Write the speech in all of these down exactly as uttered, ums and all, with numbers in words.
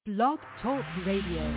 Blog Talk Radio.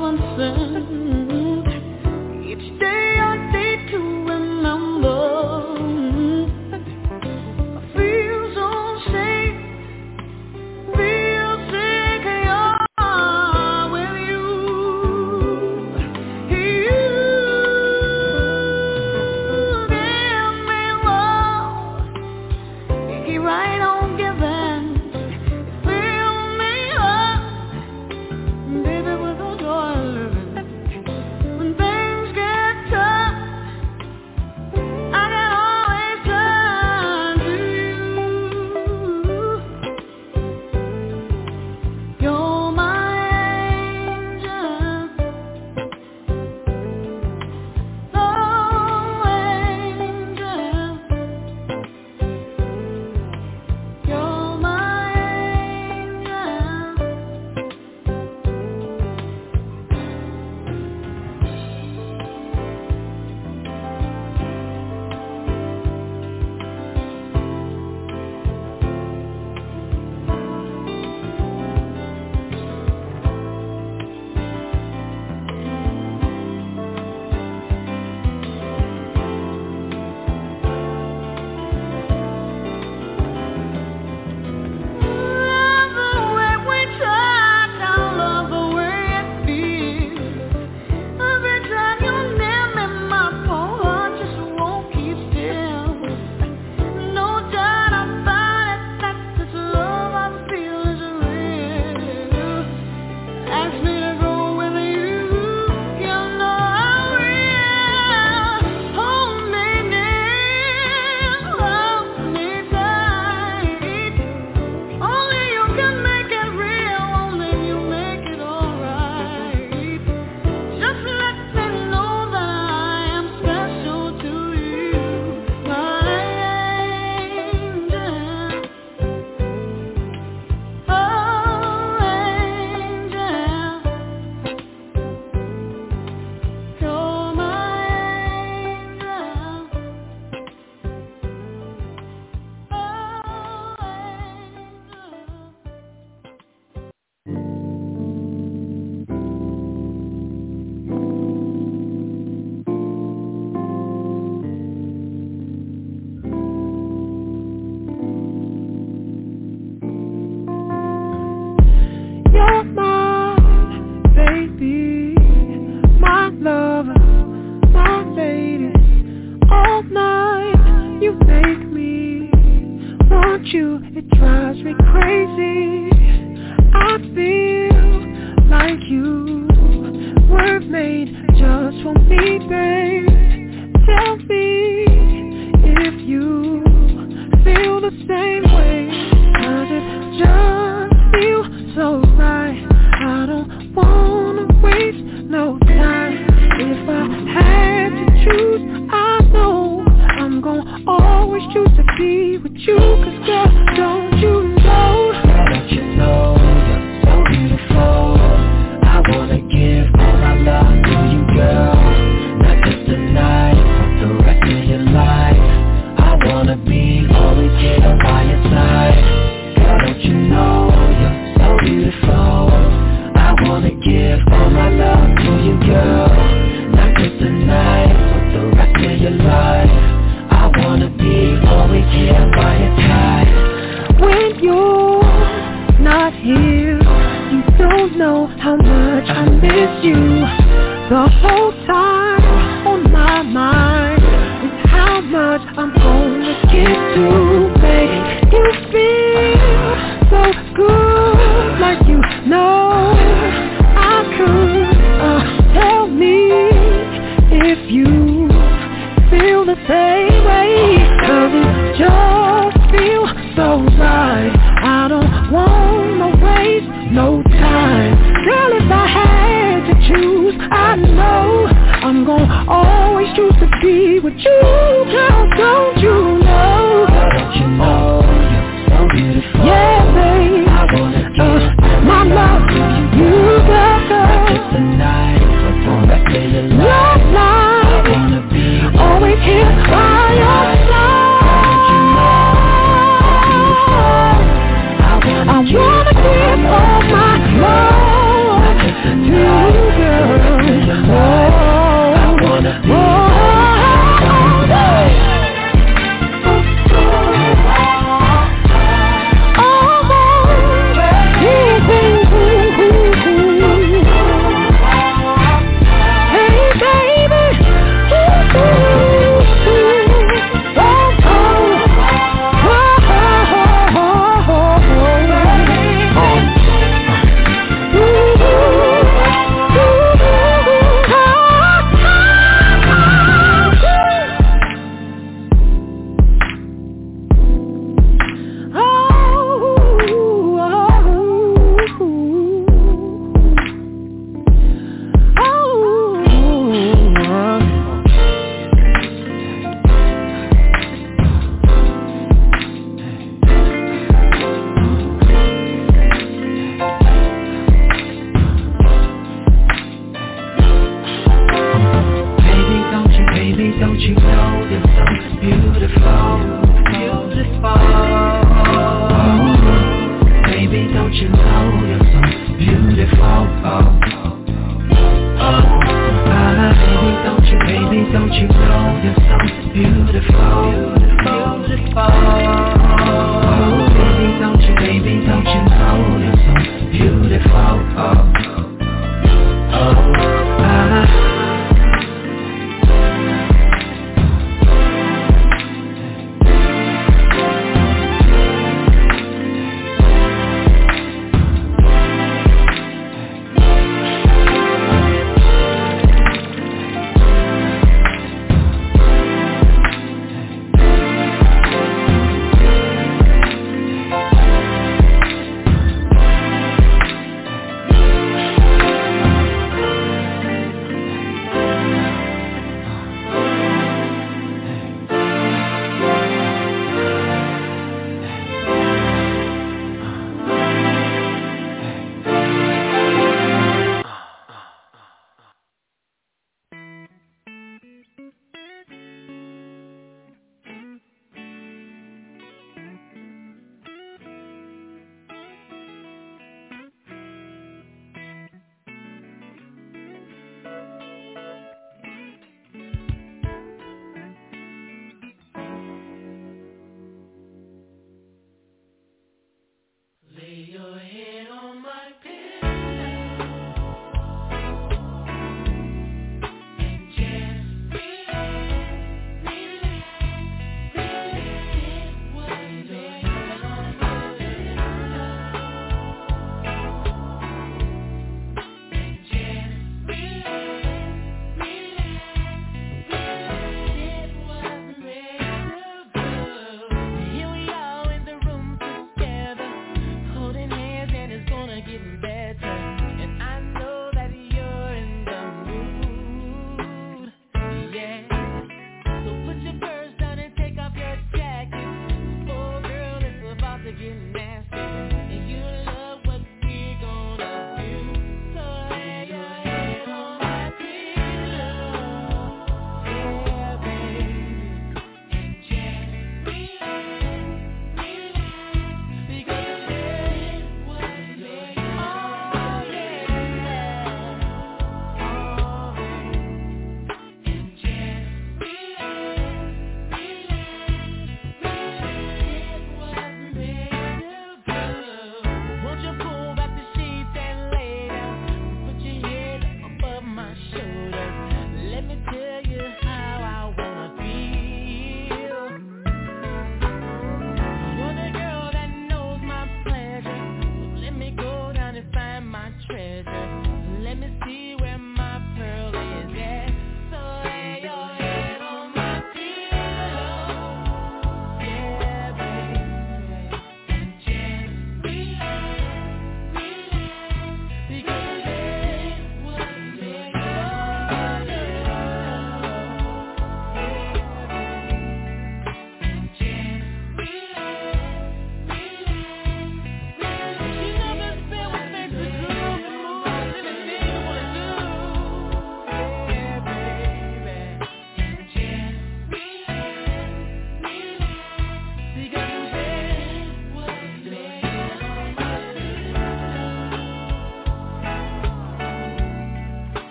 I wanna give all my love to you, girl.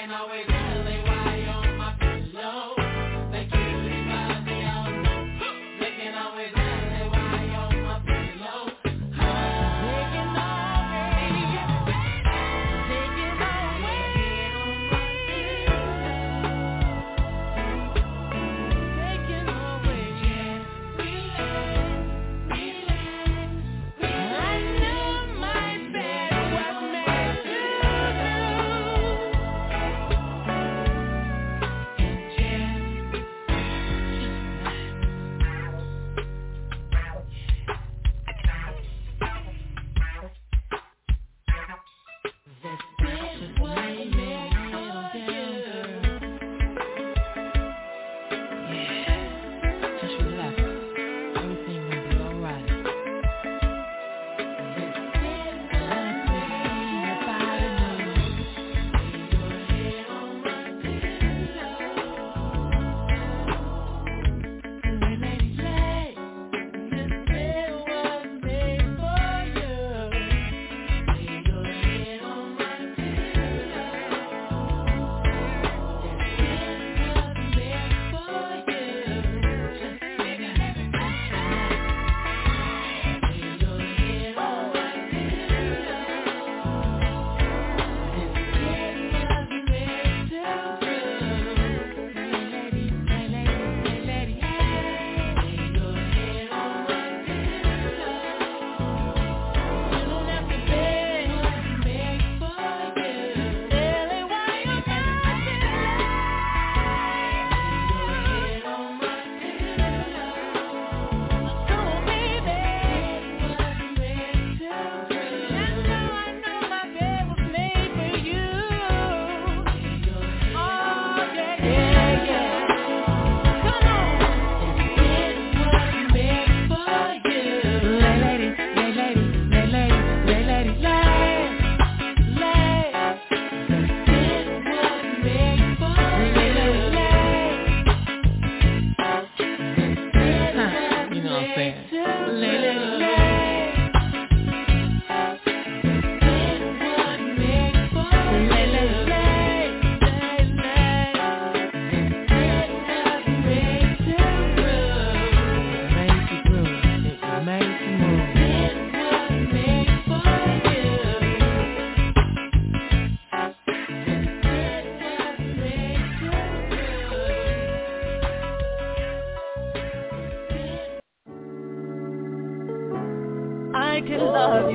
I can love you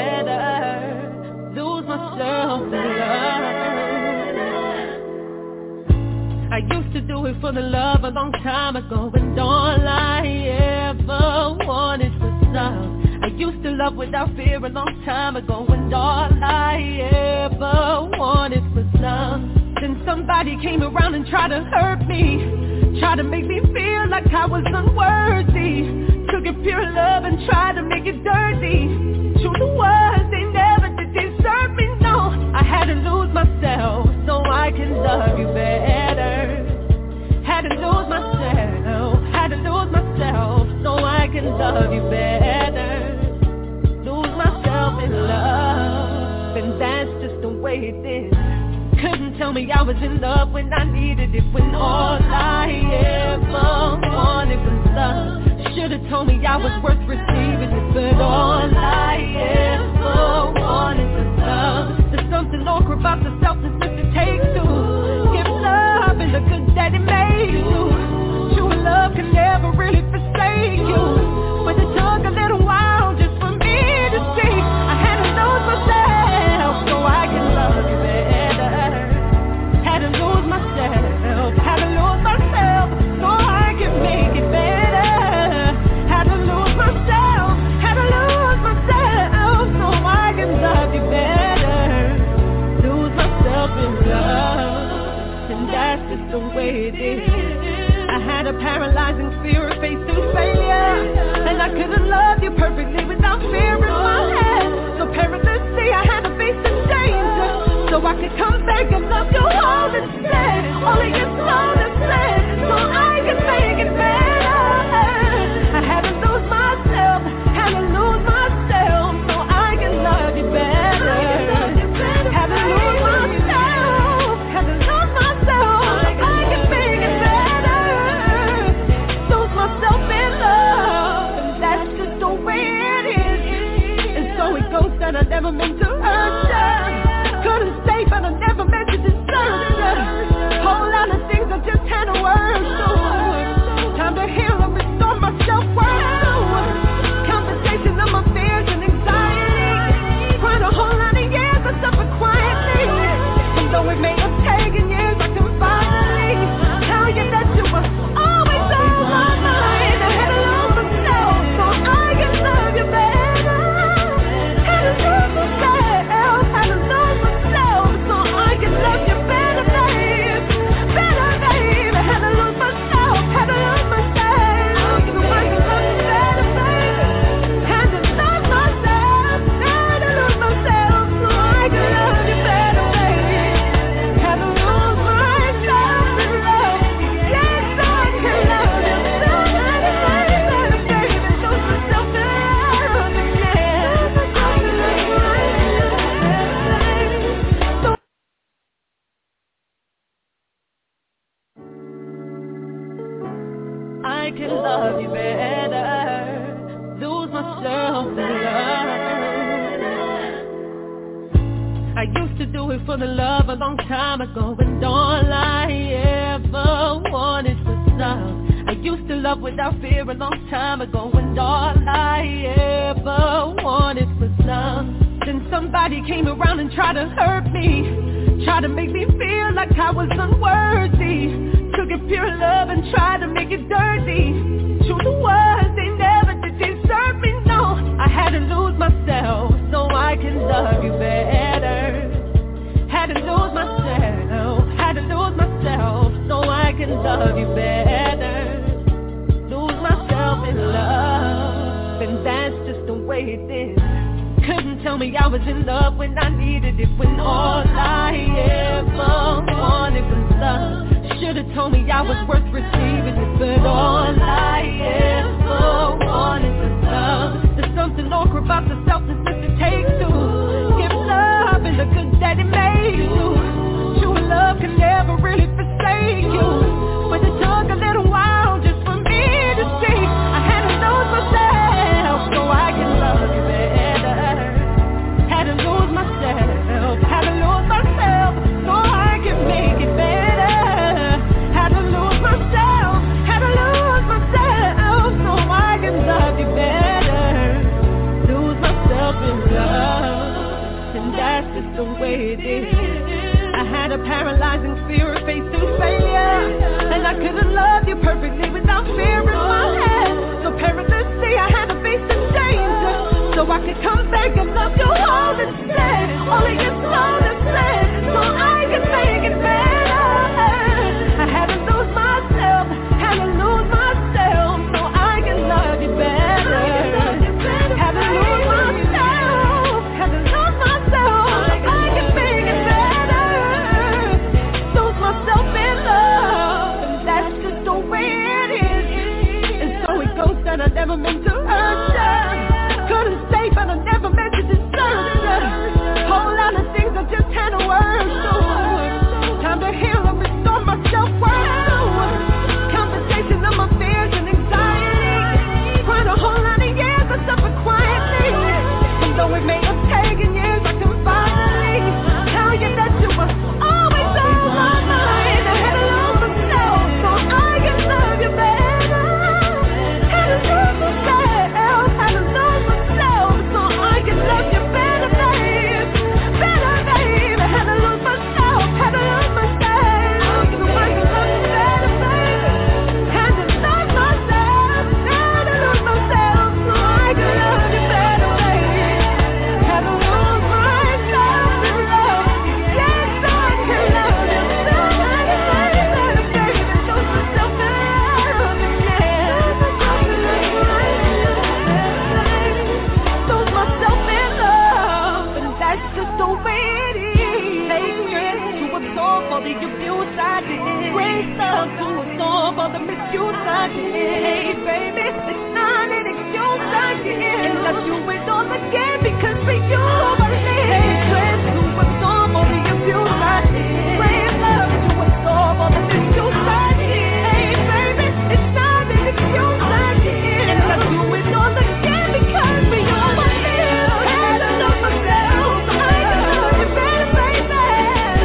better, lose myself in love. I used to do it for the love a long time ago, and all I ever wanted was love. I used to love without fear a long time ago, and all I ever wanted was love. Then somebody came around and tried to hurt me, tried to make me feel like I was unworthy. Took it pure love and tried to make it dirty. Truth was, they never did deserve me, no. I had to lose myself so I can love you better. Had to lose myself, had to lose myself so I can love you better. Lose myself in love, and that's just the way it is. Couldn't tell me I was in love when I needed it, when all I ever wanted was love. Should've told me I was worth receiving it, but all I ever wanted was love. There's something awkward about the selflessness it takes to give love and the good that it made you. True love can never really forsake you, but it took a little while just for me to see. I had to lose myself so I can love you better. Had to lose myself, had to lose myself so I can make it better. Had to lose myself, had to lose myself so I can love you better. Lose myself in love, and that's just the way it is. I had a paralyzing fear of facing failure, and I couldn't love you perfectly without fear in my head. So perilously I had to face the danger, so I could come back and love you all instead. Only your soul instead, so I can make it better. I had to lose myself, had to lose myself so I can love you better. Had to lose myself, had to lose I never meant to deserve. Whole lot of things I just had to work through. Time to heal and restore my self-worth. Conversation of my fears and anxiety. Quite a whole lot of years I suffered quietly. And though it may have taken years, I can finally tell you that you were always on my mind. I had to lose myself so I can love you better. Had to lose myself, had to lose myself so I can love you better, babe. Better, babe. I had to lose myself, had to lose myself so I can love you better, babe. Had to lose myself, had to lose myself so I can love you better, babe. Had to lose myself in love. Yes, I can love you so much better, baby. Lose myself in love, yeah. So I can love you better, lose myself in love. I used to do it for the love a long time ago, and all I ever wanted was love. I used to love without fear a long time ago, and all I ever wanted was love. Then somebody came around and tried to hurt me, tried to make me feel like I was unworthy. Took it pure love and tried to make it dirty. Truth was, they never did deserve me, no. I had to lose myself so I can love you better. Had to lose myself, had to lose myself so I can love you better. Lose myself in love, and that's just the way it is. Couldn't tell me I was in love when I needed it, when all I ever wanted was love. Should've told me I was worth receiving it, but all I ever wanted was love. There's something awkward about the selflessness it takes to give love and the good that it made you. True love can never really forsake you, but it took a little while just for me to see. I had to lose myself so I can love you better. Had to lose myself, had to lose myself so I can make it better. Had to lose myself, had to lose myself so I can love you better. Lose myself in love, and that's just the way it is. I had a paralyzing fear of facing failure, and I couldn't love you perfectly without fear in my head. So perilously I had to face the danger, so I could come back and love you all instead. All of your soul instead, so I can make it better. I had to lose myself, had to lose myself so I can love you better. Had to lose myself, had to lose myself so I can make it better. Lose myself in love, and that's just the way it is. And so it goes that I never meant to hurt you. Couldn't stay, but I never meant to deserve you. Whole lot of things I just had to work through. Time to heal and restore my self-worth. Conversation of my fears and anxiety. Quite a whole lot of years I suffered quietly. And though it may have taken years, I can finally tell you that you were always on my mind. I had to lose myself so I can love you better. Had to lose myself, had to lose myself so I can love you better, babe. Better, babe. I had to lose myself, had to lose myself so I can love you better, babe. Had to lose myself, had to lose myself so I can love you better, babe. Had to lose myself in love. Yes, I can love you so much better, baby. Lose myself in love, yeah. Lose myself in love, and that's just the way it is. Take strength to absorb all the abuse I did. Grace love to absorb all the misuse I did. Hey, baby, it's not an excuse I did. And let's do it all again because for you I live. Take strength to absorb all the abuse I did. Grace love to absorb all the misuse I did. Hey, baby, it's not an excuse I did. And let's do it all again because for you I live. Had to love myself so I can love you better, baby.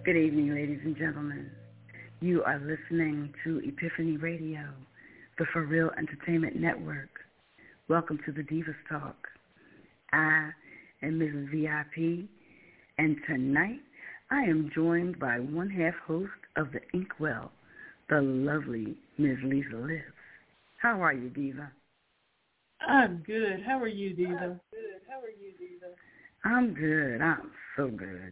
Good evening, ladies and gentlemen. You are listening to Epiphany Radio, the For Real Entertainment Network. Welcome to the Divas Talk. I am Missus V I P, and tonight I am joined by one half host of the Inkwell, the lovely Miz Lisa Lips. How are you, Diva? I'm good. How are you, Diva? I'm good. How are you, Diva? I'm good. I'm so good.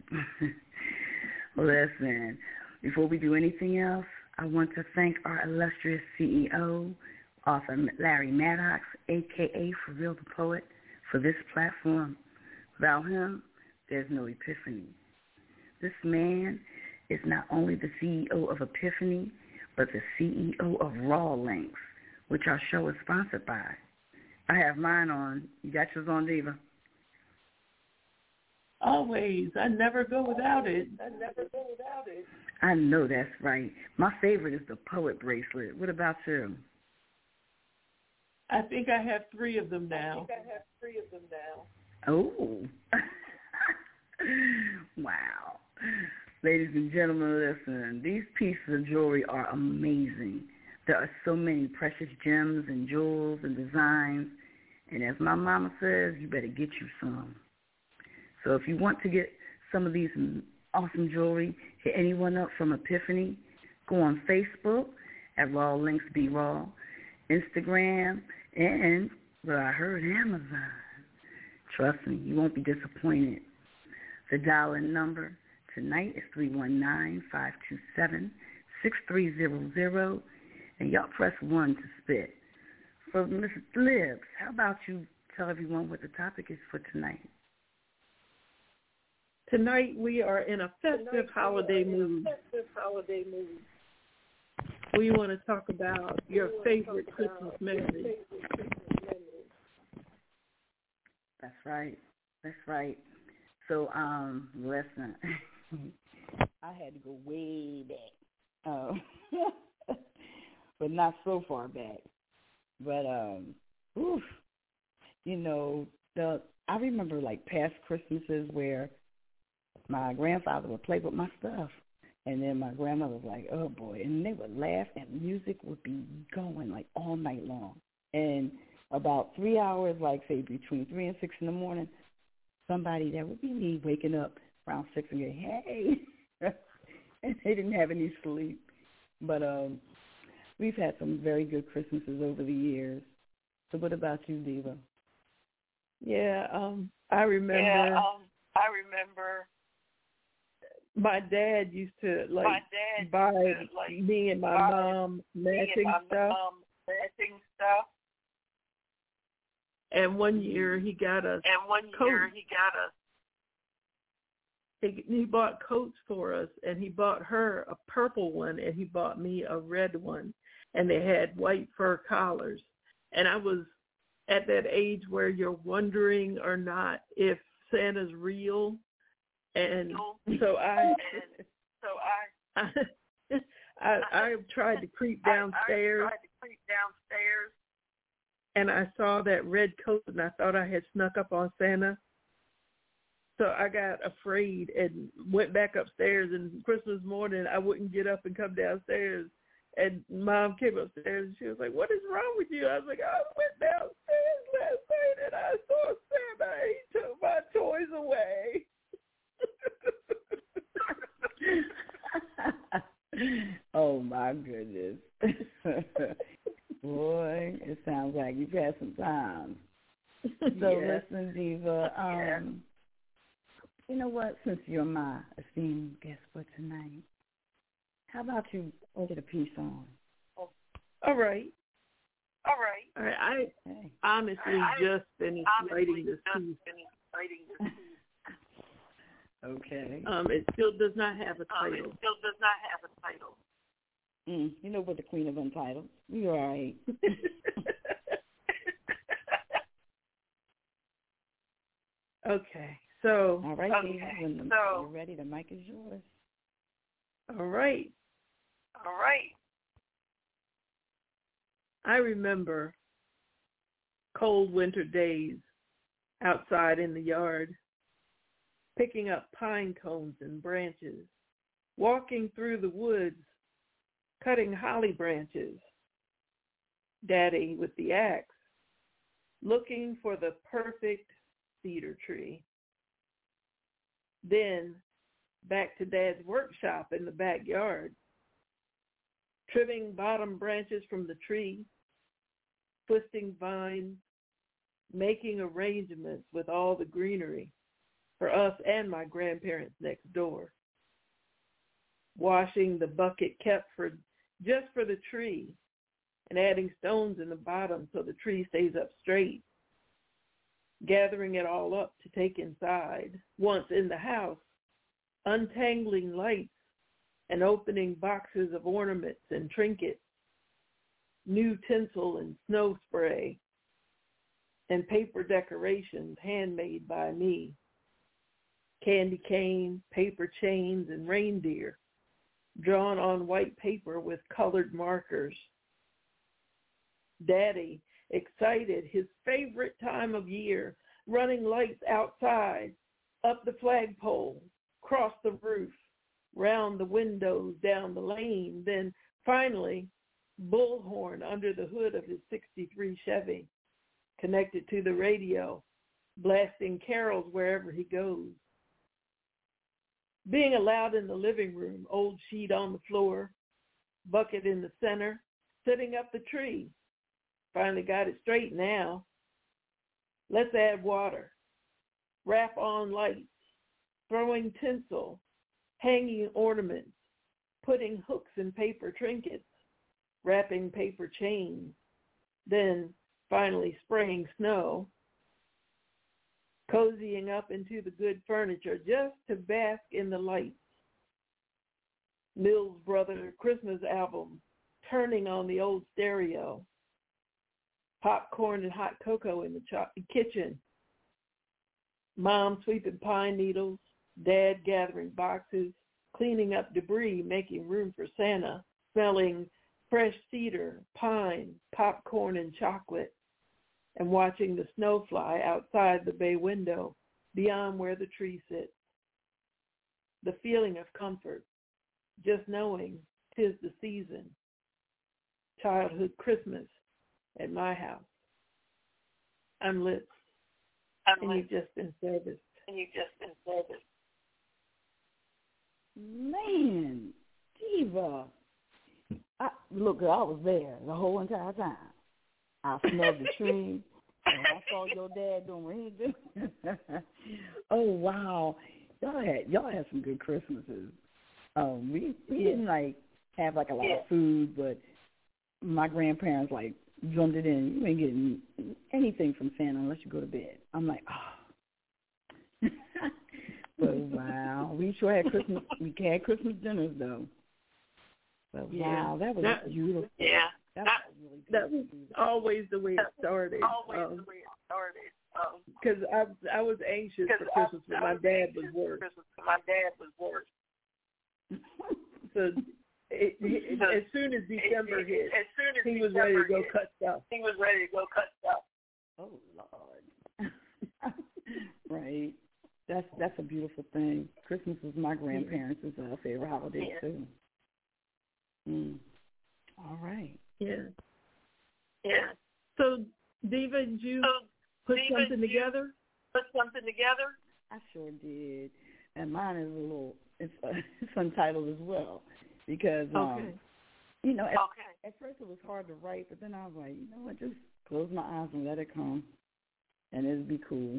Listen, before we do anything else, I want to thank our illustrious C E O, author Larry Maddox, a k a. For Real the Poet, for this platform. Without him, there's no Epiphany. This man is not only the C E O of Epiphany, but the C E O of Raw Links, which our show is sponsored by. I have mine on. You got yours on, Diva? Always. I never go without it. I never go without it. I know that's right. My favorite is the Poet bracelet. What about you? I think I have three of them now. I think I have three of them now. Oh. Wow. Ladies and gentlemen, listen, these pieces of jewelry are amazing. There are so many precious gems and jewels and designs. And as my mama says, you better get you some. So if you want to get some of these awesome jewelry, hit anyone up from Epiphany. Go on Facebook at Raw Links Be Raw, Instagram, and, well, I heard Amazon. Trust me, you won't be disappointed. The dial-in number tonight is three one nine, five two seven, six three zero zero, and y'all press one to spit. For Missus Lips, how about you tell everyone what the topic is for tonight? Tonight we are in a festive holiday mood. Festive holiday mood. We want to talk about your favorite Christmas memory. That's right. That's right. So, um, listen, I had to go way back, um, but not so far back. But, um, oof, you know, the I remember like past Christmases where my grandfather would play with my stuff, and then my grandmother was like, oh, boy, and they would laugh, and music would be going, like, all night long. And about three hours, like, say, between three and six in the morning, somebody, that would be me, waking up around six and going, hey, and they didn't have any sleep. But um, we've had some very good Christmases over the years. So what about you, Diva? Yeah, um, I remember. Yeah, um, I remember. My dad used to like my dad buy to, like, me and my mom matching my stuff. Mom matching stuff. And one year he got us. And one coats. year he got us. He, he bought coats for us, and he bought her a purple one, and he bought me a red one, and they had white fur collars. And I was at that age where you're wondering or not if Santa's real. And so I, so I, I, I, I tried to creep downstairs. I, I tried to creep downstairs. And I saw that red coat, and I thought I had snuck up on Santa. So I got afraid and went back upstairs. And Christmas morning, I wouldn't get up and come downstairs. And Mom came upstairs, and she was like, "What is wrong with you?" I was like, "I went downstairs last night, and I saw Santa. He took my toys away." Oh my goodness. Boy, it sounds like you've had some time. So yeah. Listen, Diva, um, yeah. you know what, since you're my esteemed guest for tonight, how about you get a piece on? All right. All right. All right. I hey. honestly I, just finished honestly writing this just piece. Finished writing this piece. Okay. Um, it still does not have a title. Um, it still does not have a title. Mm, you know what, the Queen of Untitled. You're all right. Okay. So. All right, okay. Diva, when the, so, you're ready, the mic is yours. All right. All right. I remember cold winter days outside in the yard, picking up pine cones and branches walking through the woods, cutting holly branches. Daddy with the axe, looking for the perfect cedar tree. Then back to Dad's workshop in the backyard, trimming bottom branches from the tree, twisting vines, making arrangements with all the greenery for us and my grandparents next door, washing the bucket kept for just for the tree and adding stones in the bottom so the tree stays up straight, gathering it all up to take inside. Once in the house, untangling lights and opening boxes of ornaments and trinkets, new tinsel and snow spray, and paper decorations handmade by me, candy canes, paper chains, and reindeer drawn on white paper with colored markers. Daddy, excited, his favorite time of year, running lights outside, up the flagpole, across the roof, round the windows, down the lane, then finally bullhorn under the hood of his sixty-three Chevy, connected to the radio, blasting carols wherever he goes. Being allowed in the living room, old sheet on the floor, bucket in the center, setting up the tree. Finally got it straight now. Let's add water, wrap on lights, throwing tinsel, hanging ornaments, putting hooks in paper trinkets, wrapping paper chains, then finally spraying snow, cozying up into the good furniture just to bask in the lights. Mills Brothers Christmas album, turning on the old stereo, popcorn and hot cocoa in the cho- kitchen, Mom sweeping pine needles, Dad gathering boxes, cleaning up debris, making room for Santa, smelling fresh cedar, pine, popcorn, and chocolate, and watching the snow fly outside the bay window beyond where the tree sits. The feeling of comfort, just knowing 'tis the season. Childhood Christmas at my house. I'm Liz, I'm and Liz, you've just been serviced. and you've just been serviced. Man, Diva. I, look, I was there the whole entire time. I smelled the tree, and I saw your dad doing what he did. Oh, wow. Y'all had y'all had some good Christmases. Um, we, we didn't, like, have, like, a lot Yeah. of food, but my grandparents, like, drummed it in. You ain't getting anything from Santa unless you go to bed. I'm like, oh. But, wow. We sure had Christmas. We had Christmas dinners, though. But, Yeah. wow, that was That- beautiful. Yeah. That That- was really That was beautiful. always the way it started. Always um, the way it started. Um, Because I, I was anxious for Because Christmas, I, but I my was dad anxious was for worse. Christmas, but my dad was worse. So it, it, So as soon as December it, hit, it, as soon as he was December ready to go hit, cut stuff. He was ready to go cut stuff. Oh, Lord. Right. That's that's a beautiful thing. Christmas was my grandparents' uh, favorite holiday, Yeah. too. Mm. All right. Yeah. Yeah. So, Diva, did you So, put Diva, something you together? Put something together? I sure did. And mine is a little, it's, uh, it's untitled as well. Because, um, Okay. you know, at, Okay. at first it was hard to write, but then I was like, you know what, just close my eyes and let it come. And it'll be cool.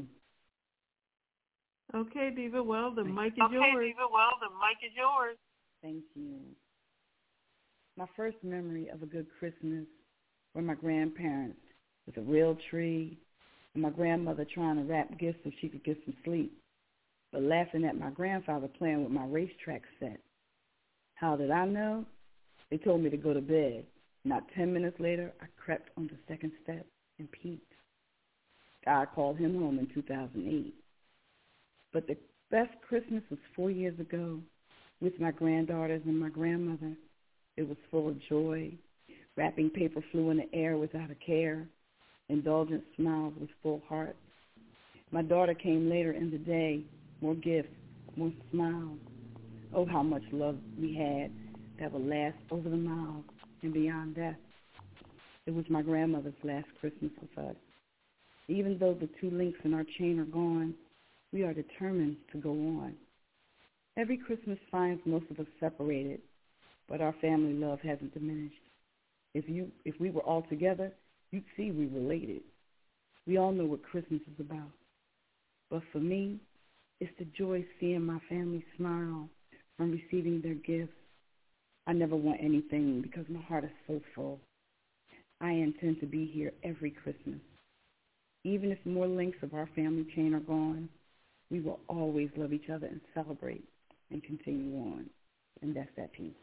Okay, Diva. Well, the mic is Okay, yours. Diva, well, the mic is yours. Thank you. My first memory of a good Christmas were my grandparents with a real tree and my grandmother trying to wrap gifts so she could get some sleep, but laughing at my grandfather playing with my racetrack set. How did I know? They told me to go to bed. Not ten minutes later, I crept on the second step and peeked. God called him home in two thousand eight. But the best Christmas was four years ago with my granddaughters and my grandmother. It was full of joy. Wrapping paper flew in the air without a care. Indulgent smiles with full hearts. My daughter came later in the day. More gifts, more smiles. Oh, how much love we had that would last over the miles and beyond death. It was my grandmother's last Christmas with us. Even though the two links in our chain are gone, we are determined to go on. Every Christmas finds most of us separated, but our family love hasn't diminished. If you, if we were all together, you'd see we related. We all know what Christmas is about. But for me, it's the joy seeing my family smile from receiving their gifts. I never want anything because my heart is so full. I intend to be here every Christmas. Even if more links of our family chain are gone, we will always love each other and celebrate and continue on. And that's that piece.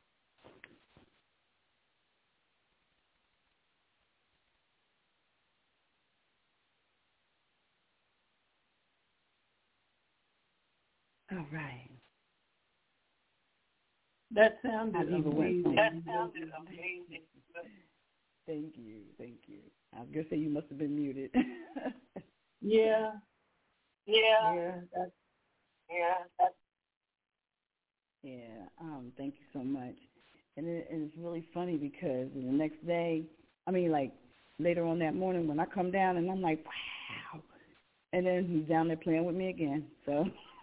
All right. That sounded amazing. That sounded amazing. Thank you, thank you. I was gonna say you must have been muted. yeah. Yeah. Yeah. That's, yeah. That's, yeah. Um. Thank you so much. And, it, and it's really funny because the next day, I mean, like later on that morning when I come down and I'm like, wow. And then he's down there playing with me again. So.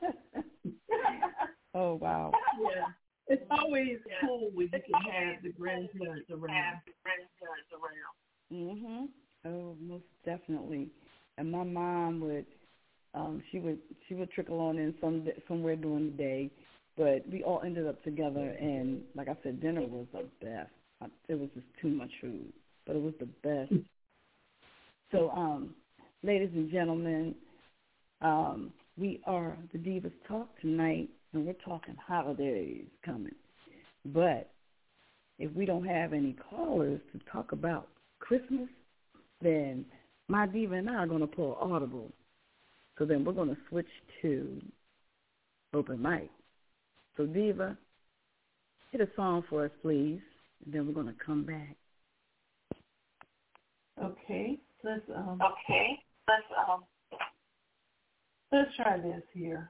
Oh wow. Yeah. It's always yeah. cool when you can have the grandparents around. Have the grandparents around. Mhm. Oh, most definitely. And my mom would, um, she would, she would trickle on in some somewhere during the day, but we all ended up together. And like I said, dinner was the best. It was just too much food, but it was the best. So, um, ladies and gentlemen, um, we are the Divas Talk tonight. And we're talking holidays coming. But if we don't have any callers to talk about Christmas, then my diva and I are going to pull audible. So then we're going to switch to open mic. So Diva, hit a song for us, please, and then we're going to come back. Okay. Let's um. Okay. Let's um. Let's try this here.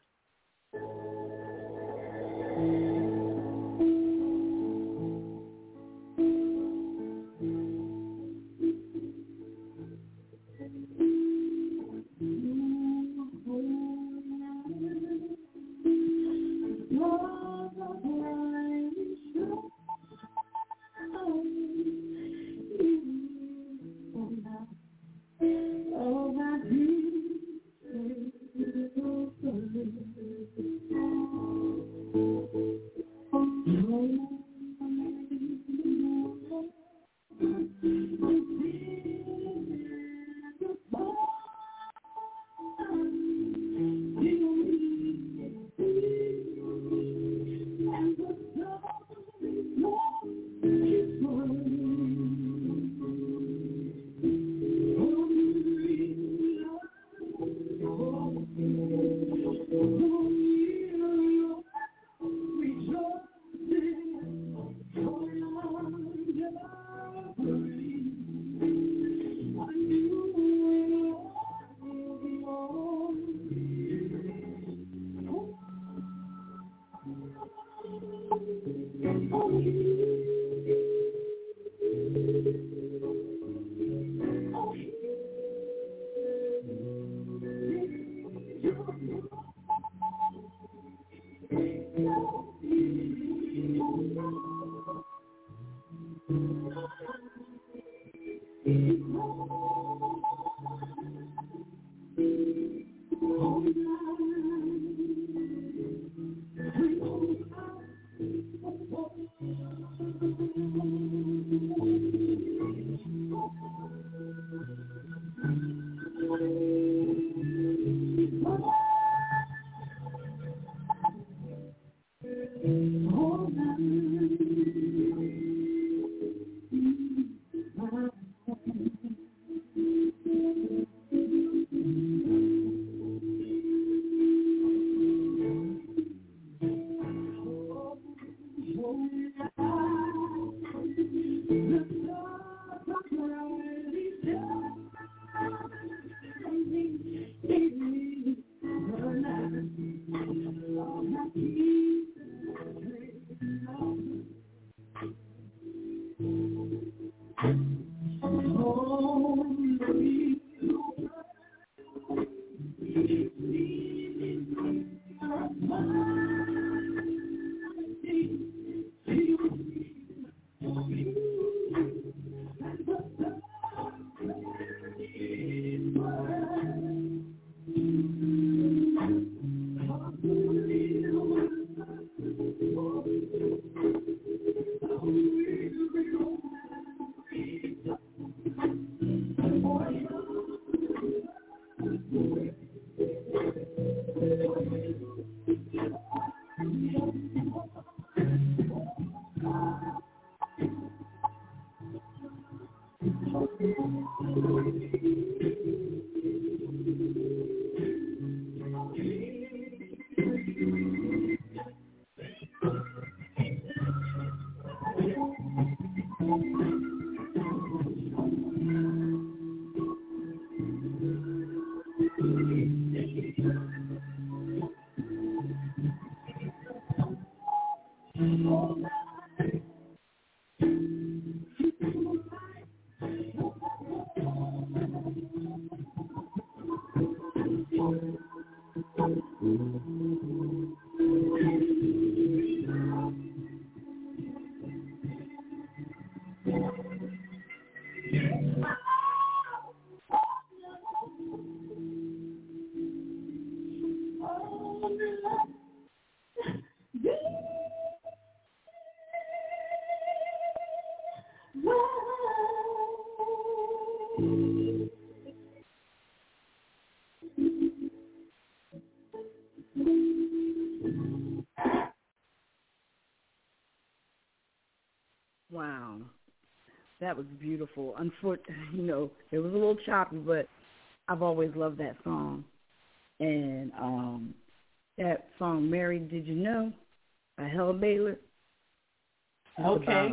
Wow, that was beautiful. Unfortunately, you know, it was a little choppy, but I've always loved that song. And um, that song, "Mary, Did You Know?" by Helen Baylor. Okay.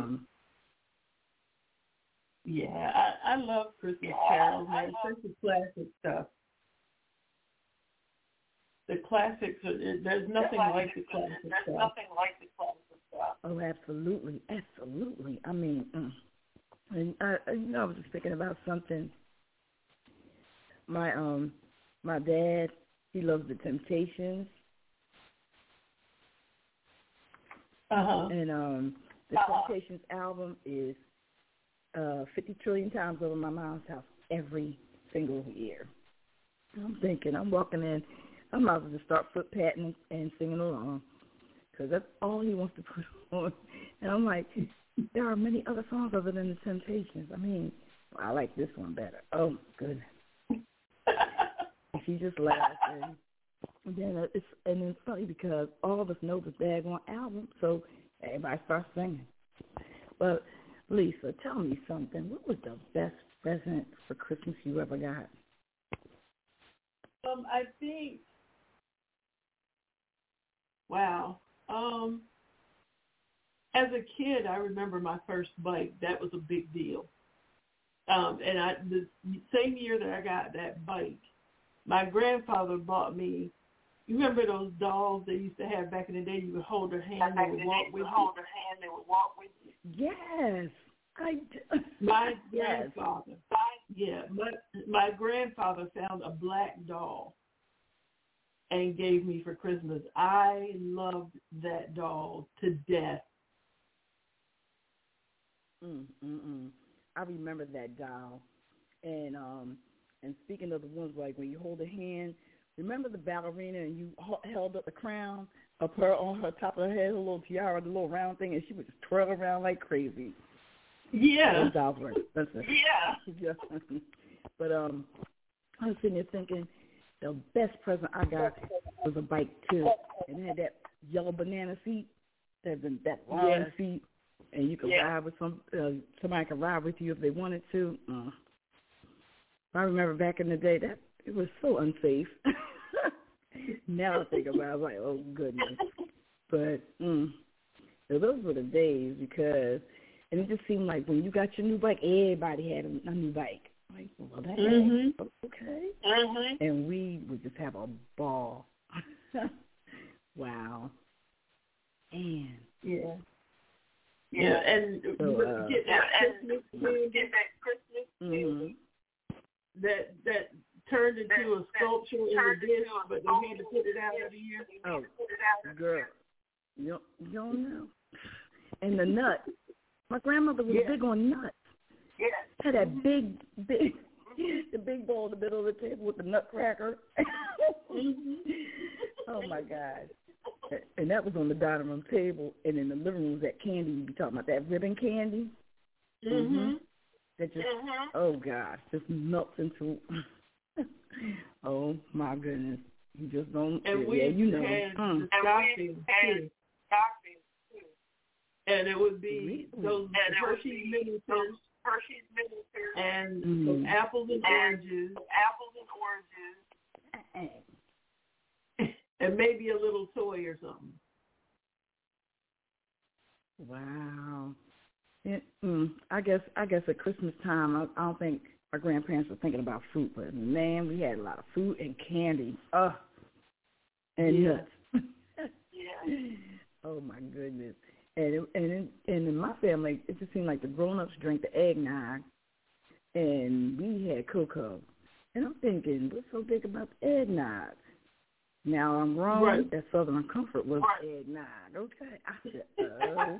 Yeah, I, I love Christmas carols, man. Such a classic stuff. The classics, are, there's nothing like the classic There's stuff. nothing like the classic stuff. Oh, absolutely, absolutely. I mean, mm. and I, I, you know, I was just thinking about something. My um, my dad, he loves the Temptations, Uh-huh. and um, the Uh-huh. Temptations album is uh, fifty trillion times over my mom's house every single year. I'm thinking, I'm walking in, I might as well just start foot patting and singing along, because that's all he wants to put on. And I'm like, there are many other songs other than the Temptations. I mean, I like this one better. Oh, goodness. She just laughed. And then it's, and it's funny because all of us know the daggone album, so everybody starts singing. But, Lisa, tell me something. What was the best present for Christmas you ever got? Um, I think, wow. Um, as a kid, I remember my first bike. That was a big deal. Um, and I, the same year that I got that bike, my grandfather bought me. You remember those dolls they used to have back in the day? You would hold their hand, they would walk with you. Hold their hand, they would walk with you. Yes, I do. My Yes. grandfather, yeah, my my grandfather found a black doll and gave me for Christmas. I loved that doll to death. Mm, mm, mm. I remember that doll. And um, and speaking of the ones like when you hold a hand, remember the ballerina and you h- held up the crown up her on her top of her head, her little tiara, the little round thing, and she would just twirl around like crazy. Yeah. Those dolls were expensive. Yeah. But um, I was sitting there thinking the best present I got was a bike too, and it had that yellow banana seat, that that long Yeah. seat, and you could Yeah. ride with some uh, somebody could ride with you if they wanted to. Uh, I remember back in the day that it was so unsafe. Now I think about it, I was like, oh goodness. But mm, so those were the days because, and it just seemed like when you got your new bike, everybody had a, a new bike. Like, well, that Mhm. okay. Mhm. And we would just have a ball. Wow. And Yeah. Yeah, and So, uh, get Yeah, that and Christmas candy get that Christmas mhm. that that turned into That- a sculpture in the turned dish, into a but they had to put it out every year. Oh, put it out. girl, you don't, you don't know. And the nut. My grandmother was Yeah. big on nuts. Yeah. Had that big, big, the big bowl in the middle of the table with the nutcracker. Oh my God! And that was on the dining room table, and in the living room was that candy you be talking about, that ribbon candy. Mhm. That just, Mhm. oh gosh, just melts into. Oh my goodness! You just don't. And we yeah, you know. had Mm. the stocking had- too. And it would be Really? those And it would Hershey's be miniatures those Hershey's miniatures and Mhm. some apples and and oranges apples and oranges. and maybe a little toy or something. Wow. It, mm, I guess I guess at Christmas time, I, I don't think our grandparents were thinking about fruit, but man, we had a lot of fruit and candy. Oh, and Yeah. nuts. Yeah. Oh my goodness. And it, and in, and in my family, it just seemed like the grown-ups drank the eggnog, and we had cocoa. And I'm thinking, what's so big about the eggnog? Now I'm wrong. Right. That Southern Comfort was Right. eggnog. Okay, I said, oh.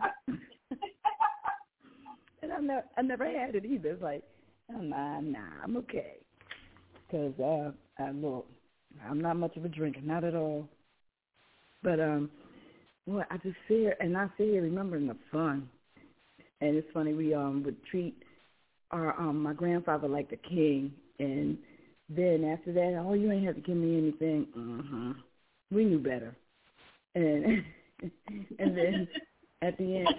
And I never, I never had it either. It's like, oh, nah, nah, I'm okay. Because uh, I look, I'm not much of a drinker, not at all. But um, well, I just sit here and I sit here remembering the fun. And it's funny, we um would treat our um my grandfather like the king, and then after that, oh, you ain't have to give me anything. Mm-hmm. We knew better. And and then at the end,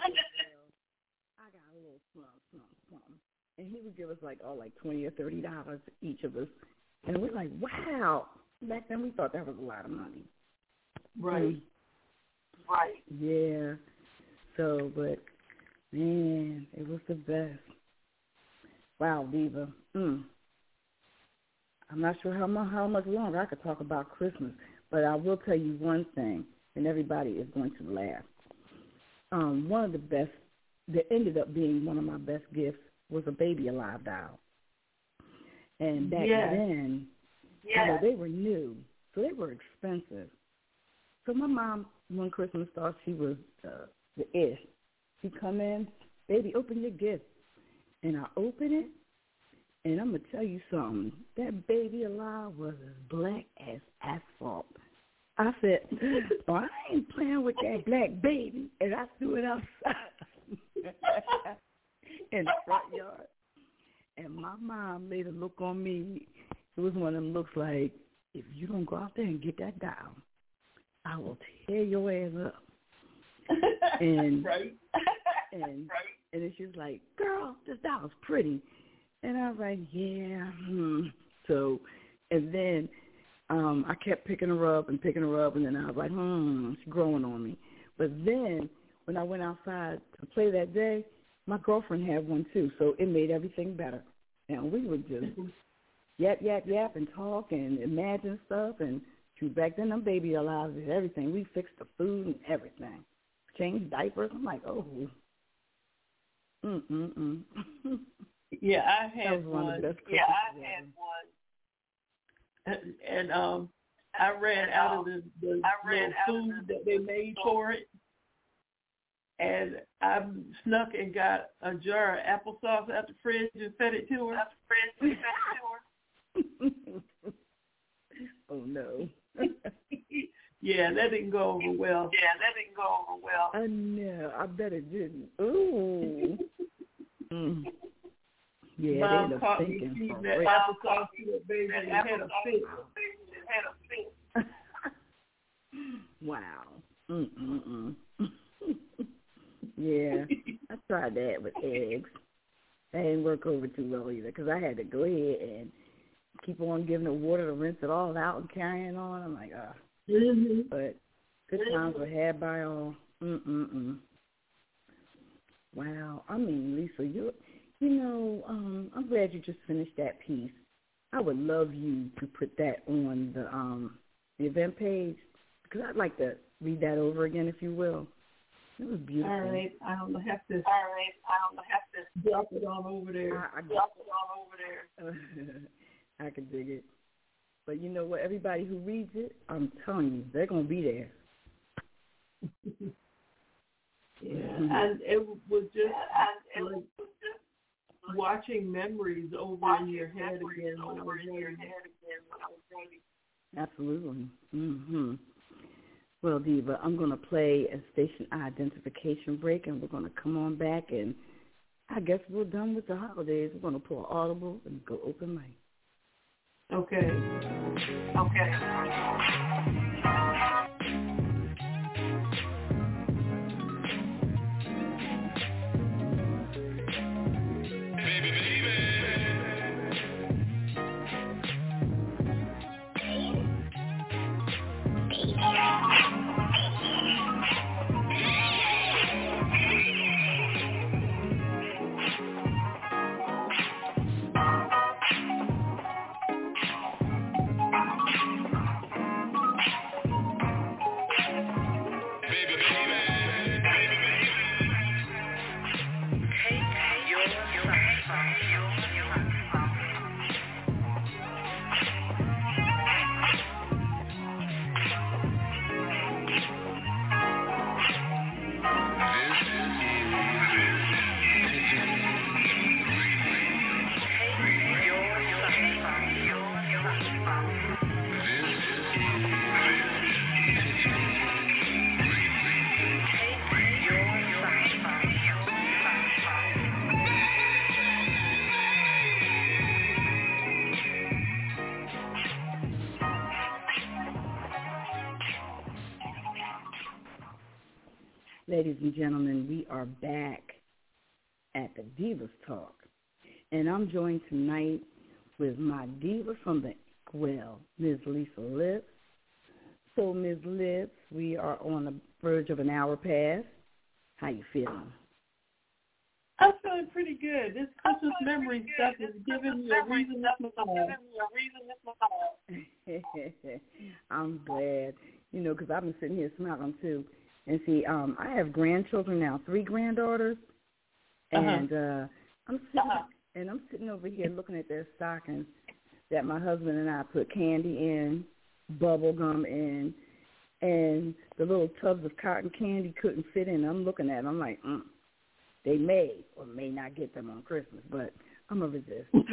I got a little something, something, something. And he would give us like, oh, like twenty or thirty dollars each of us. And we're like, wow. Back then we thought that was a lot of money. Right. Mm. Right. Yeah. So, but, man, it was the best. Wow, Diva. Mm. I'm not sure how much, how much longer I could talk about Christmas, but I will tell you one thing, and everybody is going to laugh. Um, one of the best, that ended up being one of my best gifts, was a Baby Alive doll. And back Yes. then, you know, Yeah. they were new, so they were expensive. So my mom, one Christmas thought she was uh, the ish. She come in, baby, open your gift. And I open it, and I'm going to tell you something. That Baby Alive was as black as asphalt. I said, oh, I ain't playing with that black baby. And I threw it outside in the front yard. And my mom made a look on me. It was one of them looks like, if you don't go out there and get that down, I will tear your ass up. And Right. and Right. and then she was like, girl, this doll's pretty. And I was like, yeah. Hmm. So, and then um, I kept picking her up and picking her up, and then I was like, hmm, she's growing on me. But then when I went outside to play that day, my girlfriend had one too, so it made everything better. And we would just yap, yap, yap, and talk and imagine stuff. And shoot, back then, them Baby Alive did everything. We fixed the food and everything. Changed diapers. I'm like, oh. Mm-mm-mm. Yeah, I That had was one one. of the best Yeah, I Christmases had ever. one. And, and um, I ran And, out um, of the, the I ran little out of food the- that they made for it, and I snuck and got a jar of applesauce out the fridge and fed it to her. That's the friends we sent to her. Oh, no. Yeah, that didn't go over well. Yeah, that didn't go over well. I know. I bet it didn't. Ooh. Mm. Yeah, Mom they ended up caught me thinking feeding for that real. applesauce to that baby That and had a applesauce fit. to the baby that had a fit. Wow. Mm-mm-mm. Yeah, I tried that with eggs. That didn't work over too well either because I had to go ahead and keep on giving the water to rinse it all out and carrying on. I'm like, ah. Mm-hmm. But good times were had by all. Mm-mm-mm. Wow. I mean, Lisa, you you know, um, I'm glad you just finished that piece. I would love you to put that on the um the event page because I'd like to read that over again, if you will. It was beautiful. All right, I'll have to All right, I'll have to drop it on over there. I, I, drop it all over there. I can dig it. But you know what? Everybody who reads it, I'm telling you, they're going to be there. Yeah, and it was just And it like was just watching memories over watching in your head memories again when I over was in your writing. head again when I was writing. Absolutely. Mm-hmm. Well, Diva, I'm going to play a station identification break, and we're going to come on back, and I guess we're done with the holidays. We're going to pull Audible and go open mic. Okay. Okay. Ladies and gentlemen, we are back at the Divas Talk. And I'm joined tonight with my diva from the well, Miz Lisa Lips. So, Miz Lips, we are on the verge of an hour past. How you feeling? I'm feeling pretty good. This Christmas memory stuff is giving me a reason to smile. I'm glad, you know, because I've been sitting here smiling too. And see, um, I have grandchildren now, three granddaughters, and uh-huh. uh, I'm sitting uh-huh. and I'm sitting over here looking at their stockings that my husband and I put candy in, bubble gum in, and the little tubs of cotton candy couldn't fit in. I'm looking at them. I'm like, mm, they may or may not get them on Christmas, but I'm going to resist.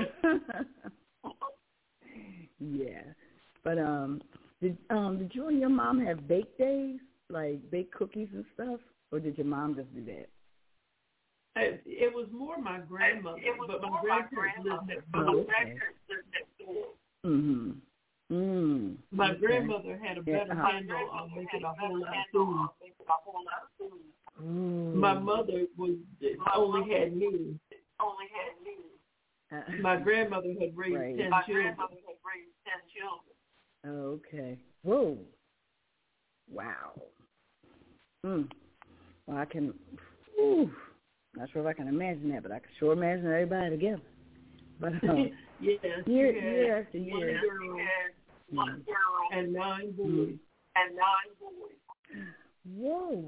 Yeah. But um, did, um, did you and your mom have bake days, like bake cookies and stuff, or did your mom just do that? It, it was more my grandmother, it was but my grandparents lived next door. Oh, okay. Mm-hmm. Mm, my okay. grandmother had a better yeah, handle on making a whole lot of food. Mm. My mother was only had me. Only had me. Uh, my grandmother had raised right. ten my children. My grandmother had raised ten children. Okay. Whoa. Wow. Mm. Well, I can. Whew, not sure if I can imagine that, but I can sure imagine everybody together. But um, yes, year, year after year, one girl, mm. one girl and nine boys, mm. and nine boys. Whoa!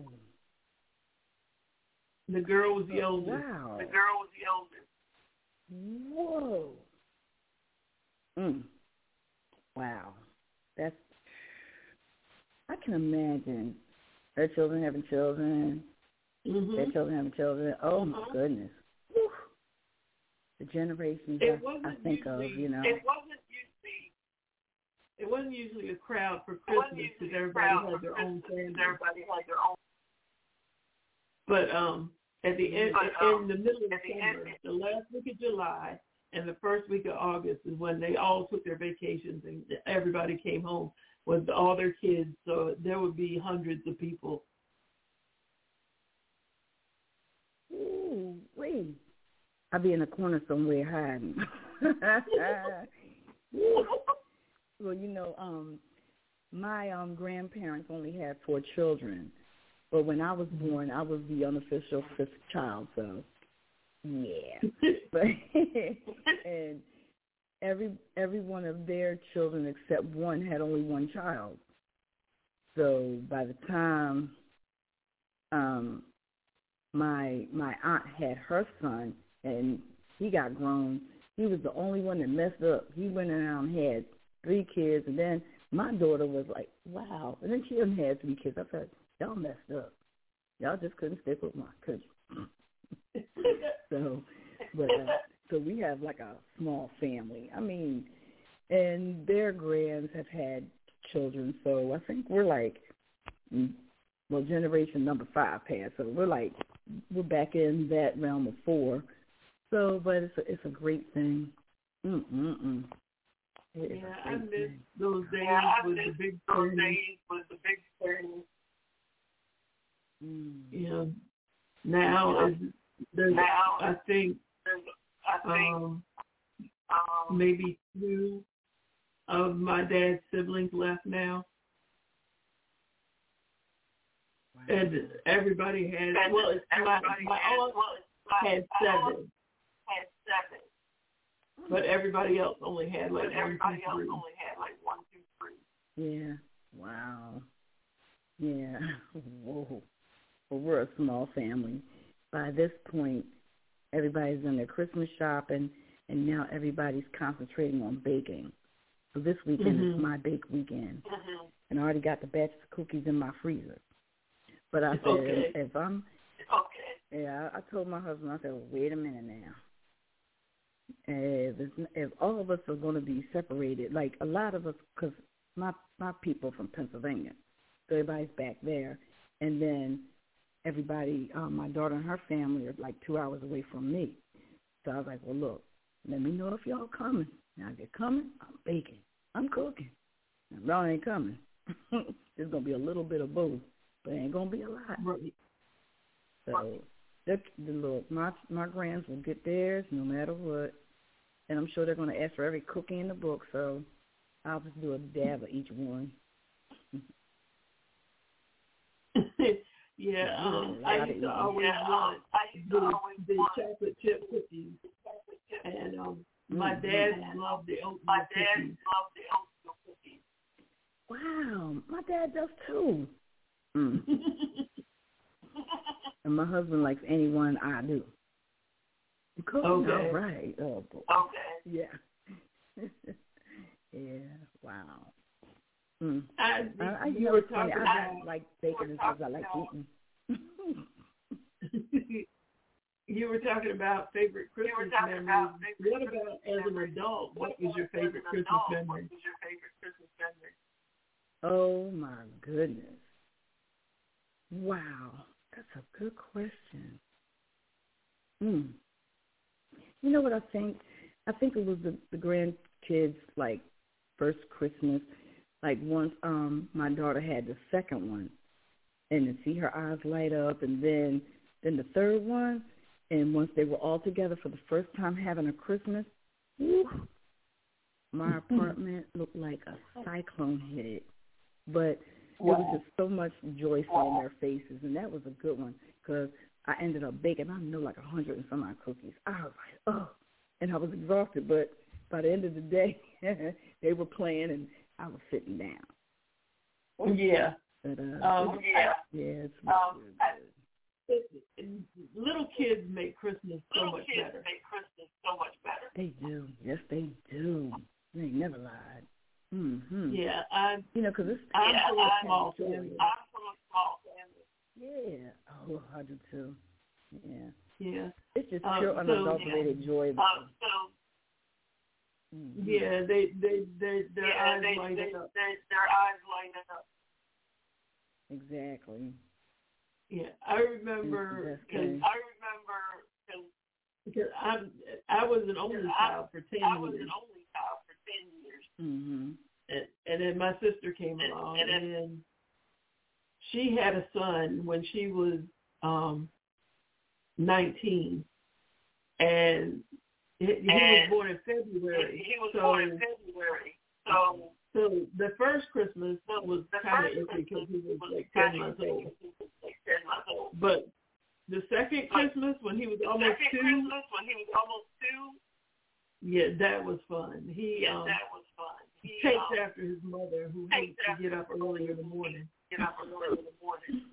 The girl was the oldest. Wow! The girl was the oldest. Whoa! Mm. Wow, that's. I can imagine her children having children. Mm-hmm. Their children having children. Oh my mm-hmm. goodness. Whew. The generations I, I think usually, of, you know. It wasn't usually. It wasn't usually a crowd for Christmas because everybody had their own family. Everybody had their own. But um, at the end, but, um, in the middle of the summer, end, the last week of July and the first week of August is when they all took their vacations and everybody came home with all their kids. So there would be hundreds of people. Ooh, wait. I'll be in a corner somewhere hiding. Well, you know, um, my um, grandparents only had four children. But when I was born, I was the unofficial fifth child, so yeah. But and every every one of their children except one had only one child. So by the time um, my my aunt had her son and he got grown, he was the only one that messed up. He went around and had three kids, and then my daughter was like, wow. And then she done had three kids. I said, y'all messed up. Y'all just couldn't stick with my could you? so, but uh, so we have like a small family. I mean, and their grands have had children, so I think we're like, well, generation number five passed, so we're like, we're back in that realm of four. So, but it's a, it's a great thing. Mm mm mm. Yeah, I miss thing. those days yeah, with the big those days with the big things. Mm. You know, now yeah. there's now I think I think um, um, maybe two of my dad's siblings left now. Wow. And everybody has and well, it's everybody my, my aunt had seven. Had seven. But everybody else only had like but one, everybody two, else three. only had like one, two, three. Yeah. Wow. Yeah. Whoa. Well, we're a small family. By this point, everybody's done their Christmas shopping, and now everybody's concentrating on baking. So this weekend mm-hmm. is my bake weekend, mm-hmm. and I already got the batch of cookies in my freezer. But I said, okay. if, if I'm, okay. yeah, I, I told my husband, I said, well, wait a minute now. If, if all of us are going to be separated, like a lot of us, because my my people from Pennsylvania, so everybody's back there, and then everybody, um, my daughter and her family are like two hours away from me. So I was like, well, look, let me know if y'all coming. Now if you're coming, I'm baking, I'm cooking. If y'all ain't coming, there's going to be a little bit of both, but it ain't going to be a lot. Right. So the, the little my my grands will get theirs no matter what, and I'm sure they're going to ask for every cookie in the book. So I'll just do a dab of each one. yeah, um, I used to always yeah, want I used to the, always the want chocolate chip cookies, and um, my Mm-hmm. dad loved the oatmeal My dad cookies. loved the oatmeal cookies. Wow, my dad does too. Mm. And my husband likes anyone I do. Cooking, Okay. all right. Oh boy. Okay. Yeah. Yeah. Wow. Mm. I, I, I you you know, were it's funny. talking I about don't like bacon as much as I like eating. you were talking about favorite Christmas You were talking memories. about favorite What about as an memories. adult? What was your As favorite an Christmas adult, memory? What was your favorite Christmas memory? Oh my goodness. Wow, that's a good question. Hmm. You know what I think? I think it was the, the grandkids, like, first Christmas. Like, once um my daughter had the second one, and to see her eyes light up, and then then the third one, and once they were all together for the first time having a Christmas, whew, my apartment looked like a cyclone hit it. But Wow. there was just so much joy on their faces, and that was a good one because I ended up baking, I know, like a hundred and some odd cookies. I was like, oh, and I was exhausted, but by the end of the day, they were playing, and I was sitting down. Yeah. But, uh, Um, Yeah. yeah, it's Um, really it, little kids make Christmas so Little much kids better. make Christmas so much better. good. They do. Yes, they do. They ain't never lied. Mm-hmm. Yeah, I, You know, because it's I'm Yeah, from a I'm small family. family. I'm from a small family. Yeah. Oh, I do too. Yeah. Yeah. It's just Um, pure so- unadulterated joy. Um, so Mm-hmm. Yeah, they, they, they, their yeah, eyes they, light they, up. they, their eyes light up. Exactly. Yeah, I remember That's because good. I remember because because I I was an only child for ten I was years, an only child for ten years. Mm-hmm. and, and then my sister came And- along, and and, then- she had a son when she was um nineteen, and he, he was And born in February. He was so, born in February, so So the first Christmas was the kind of first iffy because he was was like kind ten of months old. like ten months old. But the second Christmas when he was The almost second two, Christmas when he was almost two, yeah, that was fun. He yeah, um, that was fun. He takes um, after his mother, who takes hates to after get up his early mother, in the who morning. get up early in the morning.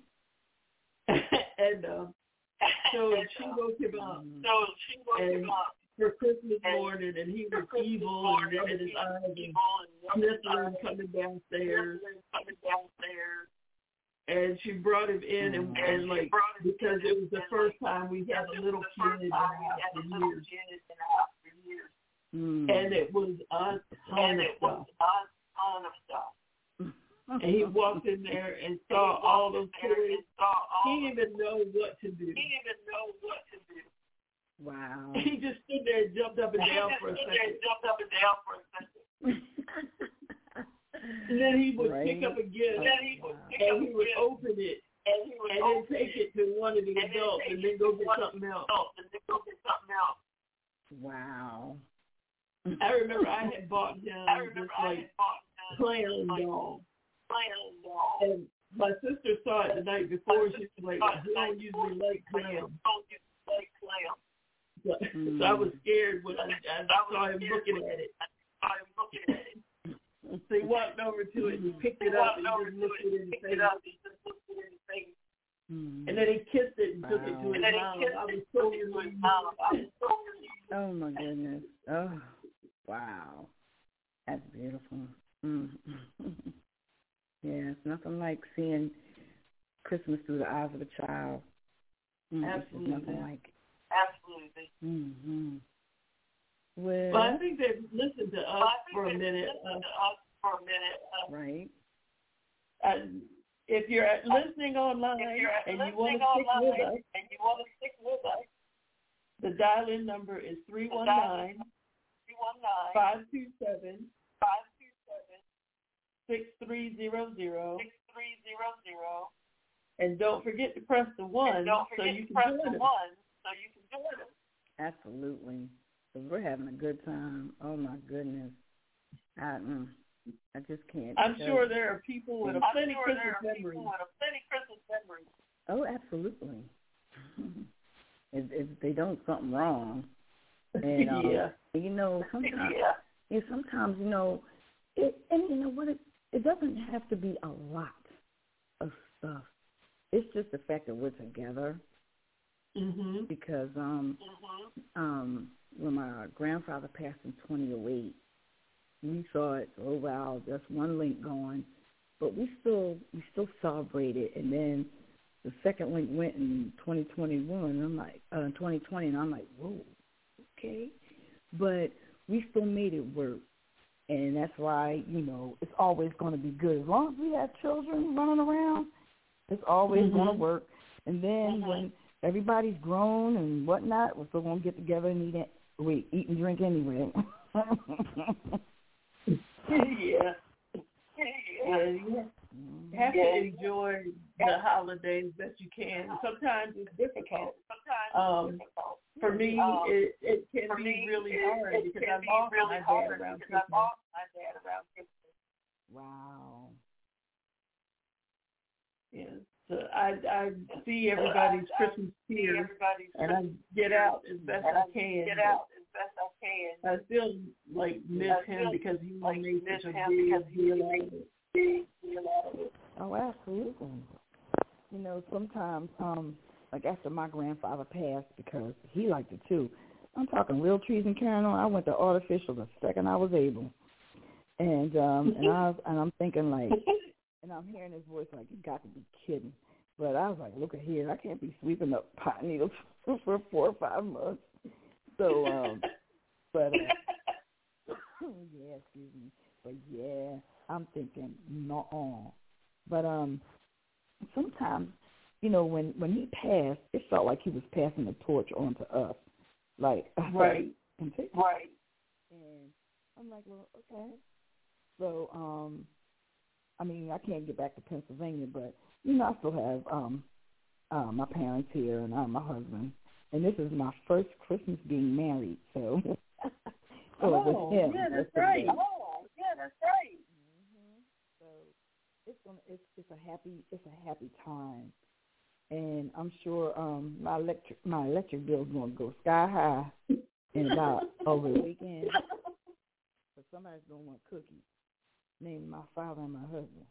and uh, so And, she uh, woke him up So she woke And- him up for Christmas And- morning, and he for was Christmas evil and morning, rubbing and his he was eyes and evil and rubbing his sniffling eyes, coming downstairs. sniffling coming downstairs. And she brought him in, and, Mhm. and she like brought him because in, it was the and, first like, time we had It a was little the kid first in the time we house had for a little years, kid in the house for years. Mm. and it was a ton And of it stuff. was a ton of stuff. And he walked in there and saw And he all walked those in there kids. and saw all He didn't even know what to do. He didn't even know what to do. Wow. He just stood there and jumped up and down for a He just stood there second. and jumped up and down for a second. And then he would Right. pick up again, And then he would pick and up he would again, open it, and he would and then open take it to one of the and then adults, take and it then go to get one of something else. adults and then go get something else. Wow. I remember I had bought him I remember this I like had bought him clown like doll, clown doll. and my sister saw it the night before. She was like, "I don't usually like clowns." Don't you like clown? So, Mm. so I was scared when I, I I saw was him scared looking when at it. I'm looking at it. So he walked over to it and picked He it up walked and over just to looked it, it in the picked face. it up, he just looked it in the face. Mm. And then he kissed it and took it to Wow. his And then he mouth. kissed I was it, so took it to his relieved. mouth. I was so relieved. Oh my goodness. Oh, wow. That's beautiful. Mm. Yeah, it's nothing like seeing Christmas through the eyes of a child. Mm, it's just Absolutely. nothing like it. Absolutely. Mm-hmm. Well, Well, I think they've listened to us I think for a they minute. listened Uh, to us for a minute. Uh, right. and if you're listening online if you're and you want listening to stick online with us, and you want to stick with us, the dial-in number is three one nine, three one nine, five two seven, five two seven, six three zero zero. six three zero zero. And don't forget to press the one so you can join us. One so you can join us. Absolutely. Because we're having a good time. Oh, my goodness. I, mm, I just can't. I'm sure there are people with a plenty sure Christmas memories. memories. With a plenty Christmas memories. Oh, absolutely. if, if they don't, something wrong. And, um, yeah. you know, sometimes, yeah. yeah, sometimes, you know, it, and you know what, it, it doesn't have to be a lot of stuff. It's just the fact that we're together. Mm-hmm. Because um, Mm-hmm. um, when my grandfather passed in twenty oh eight, we saw it. Oh wow, just one link going, but we still we still celebrated. And then the second link went in twenty twenty-one. And I'm like, uh, twenty twenty, and I'm like, whoa, okay. But we still made it work, and that's why you know it's always going to be good as long as we have children running around. It's always Mm-hmm. going to work. And then Mm-hmm. when everybody's grown and whatnot, we're still going to get together and eat, it, wait, eat and drink anyway. yeah. Yeah, you have Yeah. to enjoy the holidays best you can. Sometimes it's difficult. Sometimes Um, it's difficult. For me, Um, it, it can For be me, really it, hard it because can I've be lost really my dad hard around because I've Christmas. lost my dad around Christmas. Wow. Yeah. So I I see everybody's I, Christmas I see here, everybody's and I get out as best and I I can. get out as best I can. I still like miss I him still, because he like, made miss such a him big because he deal made out of it. big deal out of it. Oh, absolutely. You know, sometimes, um, like after my grandfather passed, because he liked it too. I'm talking real trees and caramel. I went to artificial the second I was able, and um, and I was, and I'm thinking like, and I'm hearing his voice like, you got to be kidding. But I was like, look at here, I can't be sweeping up pine needles for four or five months. So, um, but uh, yeah, excuse me. But yeah, I'm thinking no. But um, sometimes, you know, when when he passed, it felt like he was passing the torch on to us, like Right, and take- Right. And I'm like, well, okay. So, um, I mean, I can't get back to Pennsylvania, but you know, I still have um, uh, my parents here and uh, my husband, and this is my first Christmas being married, so. so Oh, him, yeah, that's that's the right. day. Oh, yeah, that's right. Mm-hmm. So it's gonna it's it's a happy it's a happy time, and I'm sure um my electric my electric bill's gonna go sky high in about over the weekend. But somebody's gonna want cookies, named my father and my husband.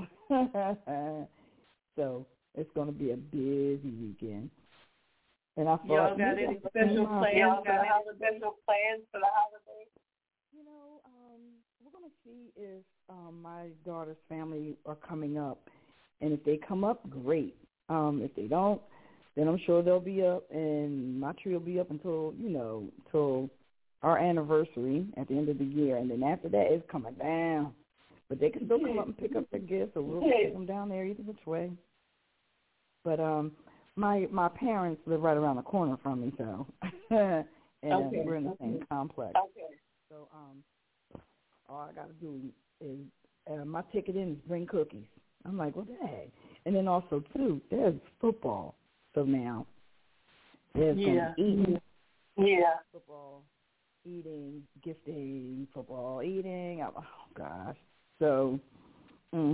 So so it's gonna be a busy weekend. And I thought, Y'all got any special plans Y'all for got the any holiday? special plans for the holidays? You know, um, we're going to see if um, my daughter's family are coming up. And if they come up, great. Um, if they don't, then I'm sure they'll be up, and my tree will be up until, you know, till our anniversary at the end of the year. And then after that, it's coming down. But they can still come up and pick up their gifts, or we'll take them down there either which way. But um, my my parents live right around the corner from me, so and Okay. we're in the Okay. same complex. Okay. So um, all I got to do is uh, my ticket in is bring cookies. I'm like, well, dang. And then also, too, there's football. So now there's Yeah. eating, Yeah. football, eating, gifting, football, eating. I'm, oh, gosh. So, mm.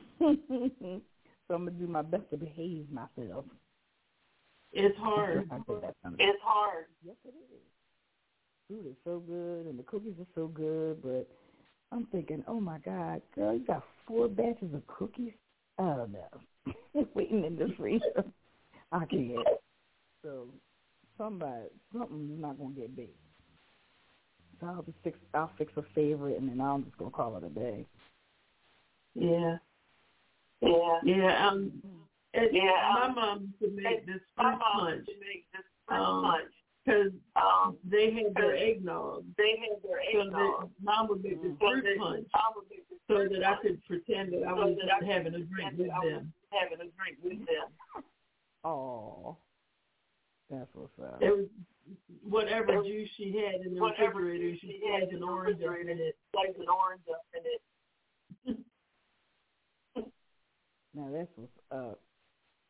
so I'm going to do my best to behave myself. It's hard. I say that sometimes. It's hard. Yes, it is. Food is so good, and the cookies are so good, but I'm thinking, oh, my God, girl, you got four batches of cookies? I don't know. Waiting in the freezer. I can't. So somebody, something's not going to get big. So I'll, just fix, I'll fix a favorite, and then I'm just going to call it a day. Yeah. Yeah. Yeah. Um. It, Yeah, my um, mom used to make this My fruit mom punch used to make this fruit um, punch. because Um, they had their eggnog. they had their So eggnog. that mom would make this So fruit that punch Mom would make this so fruit that I punch could pretend that I so was that just I could having a drink pretend with that I was them. having a drink with them. Oh, that's what's up. It was whatever It was juice she had in the whatever refrigerator. juice She she had sliced in an the orange up in refrigerator, it. sliced an orange up in it. Now that's what's up.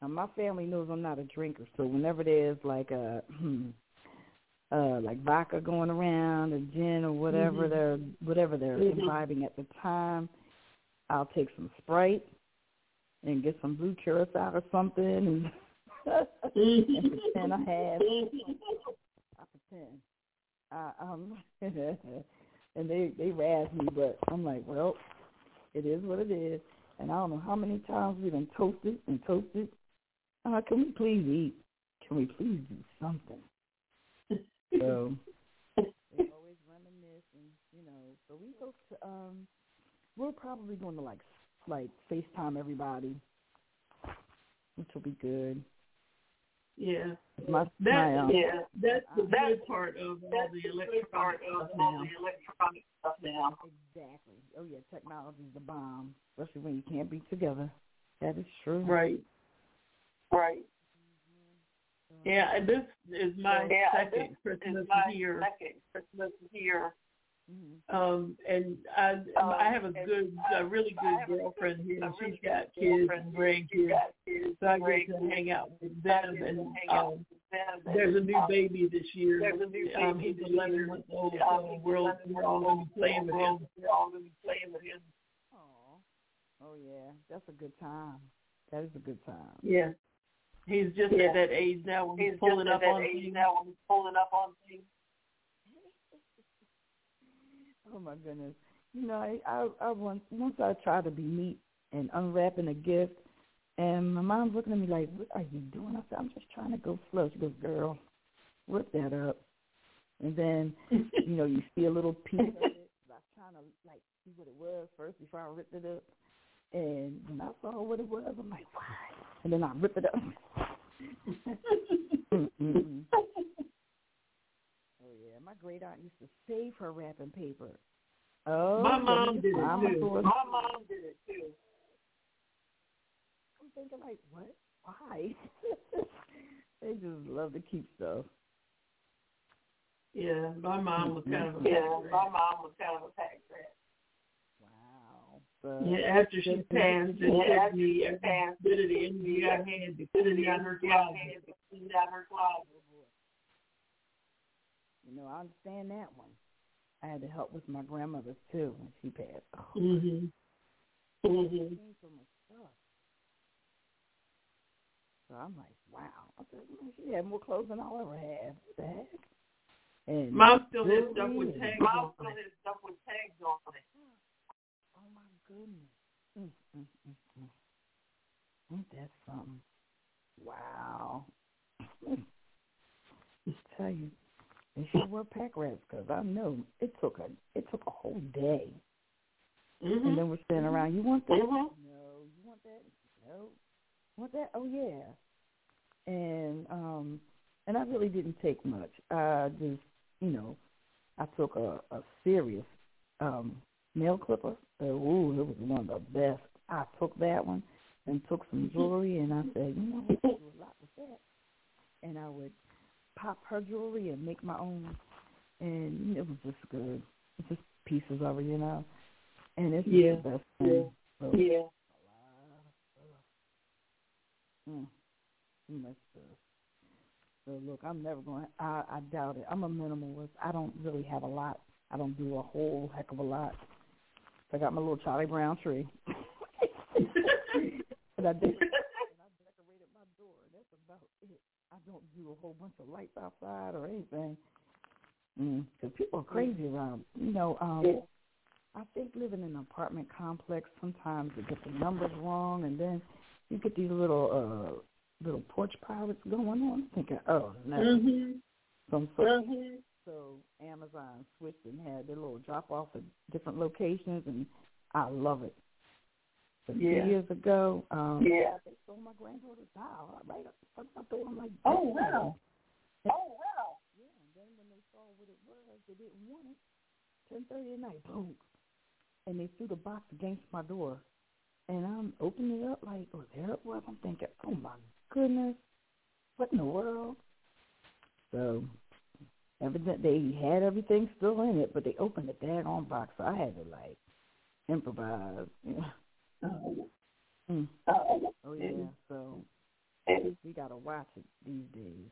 Now, my family knows I'm not a drinker, so whenever there's like a uh, like vodka going around, or gin, or whatever mm-hmm. they're whatever they're mm-hmm. imbibing at the time, I'll take some Sprite and get some blue curacao or something, and, and pretend I have. I pretend. I, um, and they they razz me, but I'm like, well, it is what it is. And I don't know how many times we've been toasted and toasted. Uh, can we please eat? Can we please do something? So they always reminisce, and you know. So we go to. Um, we're probably going to like like FaceTime everybody, which will be good. Yeah. My, that, my, um, yeah. That's the good part of all the electronic stuff now. stuff now. Exactly. Oh yeah, technology's the bomb, especially when you can't be together. That is true. Right. Right. Yeah, and this is my yeah, second Christmas here. Second Christmas here. Mm-hmm. Um, and I um, I have a good, a really good girlfriend here. She's got kids and grandkids, so I get to hang out with them. And um, there's a new baby this year. Um, he's eleven months old, so we're all, we're all going to be playing with him. We're all going to be playing with him. Oh, oh yeah, that's a good time. That is a good time. Yeah. He's just yeah. at that age now when he's, he's pulling up on things. Now when he's pulling up on things. Oh my goodness! You know, I, I, I once, once I tried to be neat and unwrapping a gift, and my mom's looking at me like, "What are you doing?" I said, "I'm just trying to go slow." She goes, "Girl, rip that up." And then, you know, you see a little piece of it. I was trying to like see what it was first before I ripped it up. And when I saw what it was, I'm like, why? And then I ripped it up. Mm-mm. Oh, yeah. My great aunt used to save her wrapping paper. Oh, my mom did it, too. My mom did it, too. I'm thinking, like, what? Why? They just love to keep stuff. Yeah, my mom was kind of a yeah, my mom was kind of a pack rat. So, yeah, after she passed, it yeah, took me a bit of the envy I had to clean out her closet. Clean out her closet. You know, I understand that one. I had to help with my grandmother's too when she passed. Oh, mm-hmm. Mm-hmm. So much stuff. So I'm like, wow. I said, man, she had more clothes than I'll ever have. What the heck? And Mom still has stuff with tags on it. Mom still has stuff with tags on it. Oh, my goodness. Mm, mm, mm, mm. Ain't that something? Wow. I tell you, they sure were pack rats because I know it took a it took a whole day. Mm-hmm. And then we're standing around. You want that? Mm-hmm. No. You want that? No. Want that? Oh, yeah. And um, and I really didn't take much. I just, you know, I took a, a serious um, nail clipper. Uh, ooh, it was one of the best. I took that one and took some jewelry, and I said, you know, I could do a lot with that. And I would pop her jewelry and make my own, and it was just good. It's just pieces of it, you know. And it's yeah. the best thing. Yeah. So, yeah. Mm. That's good. So look, I'm never going. I I doubt it. I'm a minimalist. I don't really have a lot. I don't do a whole heck of a lot. I got my little Charlie Brown tree, and I did. And I decorated my door. That's about it. I don't do a whole bunch of lights outside or anything. Because mm, people are crazy around. You know, um, yeah. I think living in an apartment complex, sometimes you get the numbers wrong, and then you get these little uh, little porch pirates going on. I'm thinking, oh, no. Mm-hmm. So, so, mm-hmm. so Amazon switched and had their little drop-off at different locations, and I love it. But yeah. two years ago, um, yeah. they stole my granddaughter's doll. Right up front of the door. I'm like, oh, wow. Oh, wow. Yeah, and then when they saw what it was, they didn't want it. ten thirty at night, boom. And they threw the box against my door. And I'm opening it up like, oh, there it was. I'm thinking, oh, my goodness, what in the world? So evidently they had everything still in it, but they opened the daggone box, so I had to, like, improvise. You know? Oh, mm. oh, oh yeah, so We gotta watch it these days.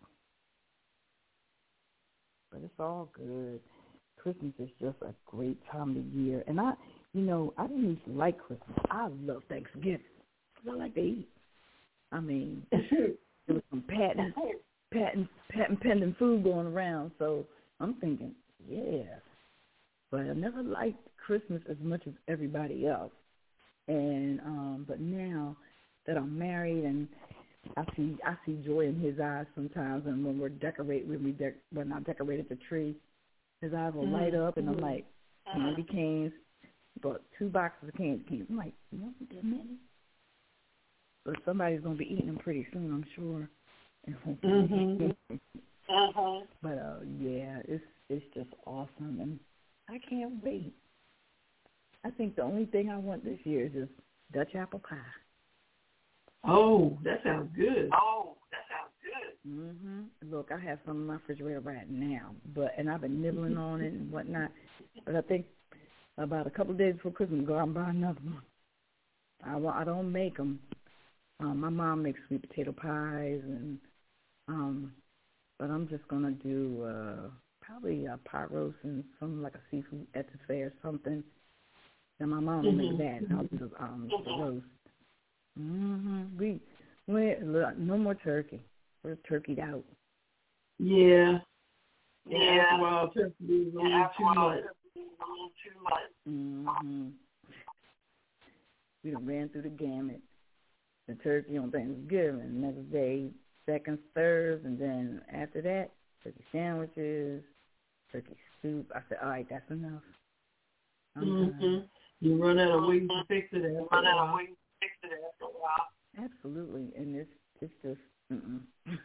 But it's all good. Christmas is just a great time of the year. And I, you know, I didn't used to like Christmas. I love Thanksgiving because I like to eat. I mean, there was some patent, patent, patent pending food going around. So I'm thinking, yeah. But I never liked Christmas as much as everybody else. And um, but now that I'm married and I see I see joy in his eyes sometimes, and when we're decorate when we dec- when I decorated the tree, his eyes will light up, and I'm like, candy canes, bought two boxes of candy canes. I'm like, you want that many? But somebody's gonna be eating them pretty soon, I'm sure. Mm-hmm. Uh-huh. But uh, yeah, it's it's just awesome, and I can't wait. I think the only thing I want this year is just Dutch apple pie. Oh, that sounds good. Oh, that sounds good. Mhm. Look, I have some in my refrigerator right now, but and I've been nibbling on it and whatnot. But I think about a couple of days before Christmas, go out and buy another one. I I don't make them. Um, my mom makes sweet potato pies, and um, but I'm just gonna do uh, probably a pot roast and something like a seafood etouffee or something. And my mom will Mm-hmm. make that, and I'll do the, um, the roast. Mm-hmm. We, we no more turkey. We're turkeyed out. Yeah. Yeah. Yeah. After a while, turkey is a little After too a while, much. it's a little too much. Mm-hmm. We done ran through the gamut. The turkey on Thanksgiving, next day, second, third, and then after that, turkey sandwiches, turkey soup. I said, all right, that's enough. I'm Mm-hmm. done. You run out of ways to fix it after Run a out while. of ways to fix it after a while. Absolutely, and it's it's just mm-mm.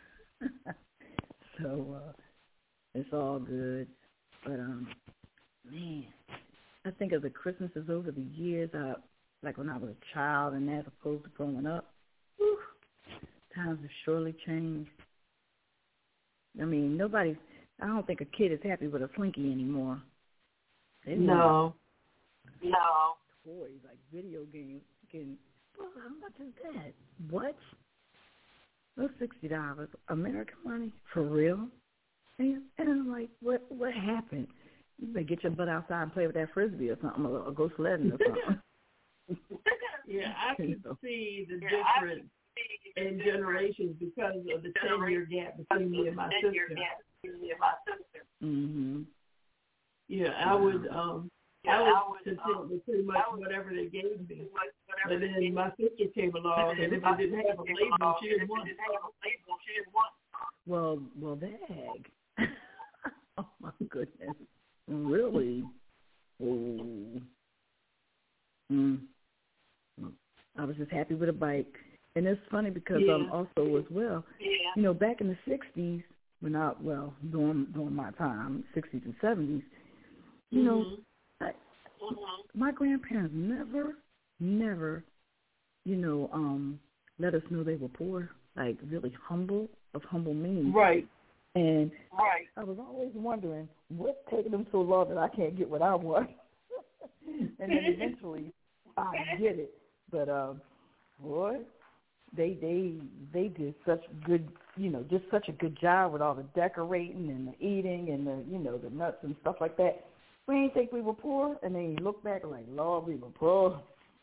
So uh, it's all good, but um, man, I think as the Christmases over the years, I like when I was a child and as opposed to growing up, whew, times have surely changed. I mean, nobody. I don't think a kid is happy with a Slinky anymore. They want No. No. toys like video games. Getting, well, how much is that? What? Those sixty dollars American money for real? And, and I'm like, what? What happened? You better get your butt outside and play with that frisbee or something, or, or go sledding or something. Yeah, I can see the Yeah, I difference in generations because of the ten-year gap between me and my sister. Mm-hmm. Yeah, I would um, I was content with pretty much whatever they gave me. But then my sister came along, and if it didn't have a label, she didn't want it. Well, well, dag. Oh my goodness, really? Oh. Mm. I was just happy with a bike, and it's funny because Yeah. um also as well, you know, back in the sixties when I well during during my time, sixties and seventies, you Mm-hmm. know, I, my grandparents never, never, you know, um, let us know they were poor, like really humble, of humble means. Right. And Right. I was always wondering what's taking them so long that I can't get what I want. And then eventually I get it. But um, boy, they they they did such good, you know, just such a good job with all the decorating and the eating and the, you know, the nuts and stuff like that. We didn't think we were poor, and then you look back like, Lord, we were poor.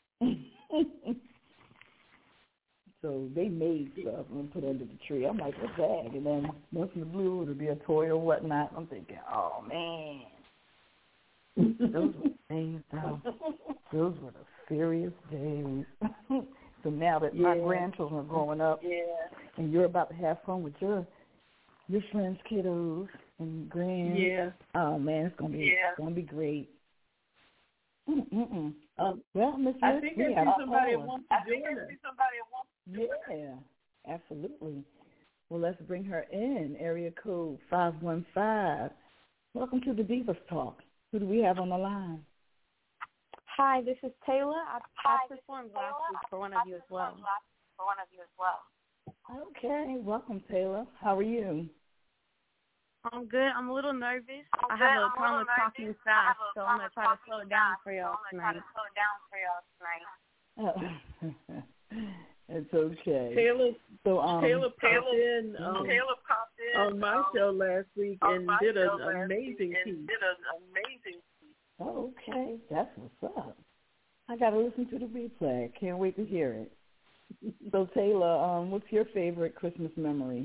So they made stuff and put under the tree. I'm like, what's that? And then once in the blue, it'll be a toy or whatnot. I'm thinking, oh, man. Those were things, though. Those were the serious days. So now that Yeah. my grandchildren are growing up, Yeah. and you're about to have fun with your your friends' kiddos and grand, Yeah. oh, man, it's going to be Yeah. it's gonna be great. Mm-mm-mm. Um, Well, Miss I Liz, think we I have see a somebody caller. wants I to think join I us. see somebody wants Yeah, absolutely. Well, let's bring her in. Area code five one five. Welcome to the Divas Talk. Who do we have on the line? Hi, this is Taylor. I, Hi, I performed last week for one of you as well. For one of you as well. Okay, welcome, Taylor. How are you? I'm good. I'm a little nervous. I'm I have good. a I'm a problem little with talking nervous. fast, I have a so I'm problem going to with try to talking slow it down fast, for y'all so I'm gonna try tonight. to slow it down for y'all tonight. It's okay. Taylor, so, um, Taylor popped Taylor, in, um, Taylor popped in on my um, show last week and did an amazing and piece. Did an amazing piece. Oh, okay. That's what's up. I got to listen to the replay. Can't wait to hear it. So, Taylor, um, what's your favorite Christmas memory?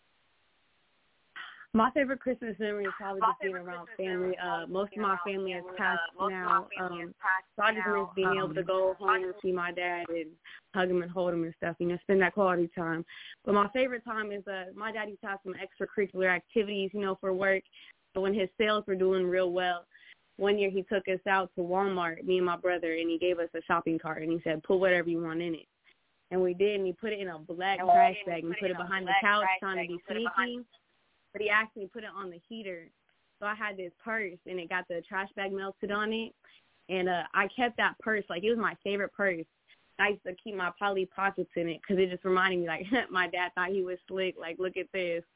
My favorite Christmas memory is probably just being around family. Uh, most of my family has passed now, um, so I just miss being able to go home and see my dad and hug him and hold him and stuff, you know, spend that quality time. But my favorite time is uh, my dad used to have some extracurricular activities, you know, for work. So when his sales were doing real well, one year he took us out to Walmart, me and my brother, and he gave us a shopping cart, and he said, put whatever you want in it. And we did, and he put it in a black trash bag and put it behind the couch trying to be sneaky. But he actually put it on the heater. So I had this purse, and it got the trash bag melted on it. And uh, I kept that purse. Like, it was my favorite purse. I used to keep my Polly Pockets in it because it just reminded me, like, my dad thought he was slick. Like, look at this.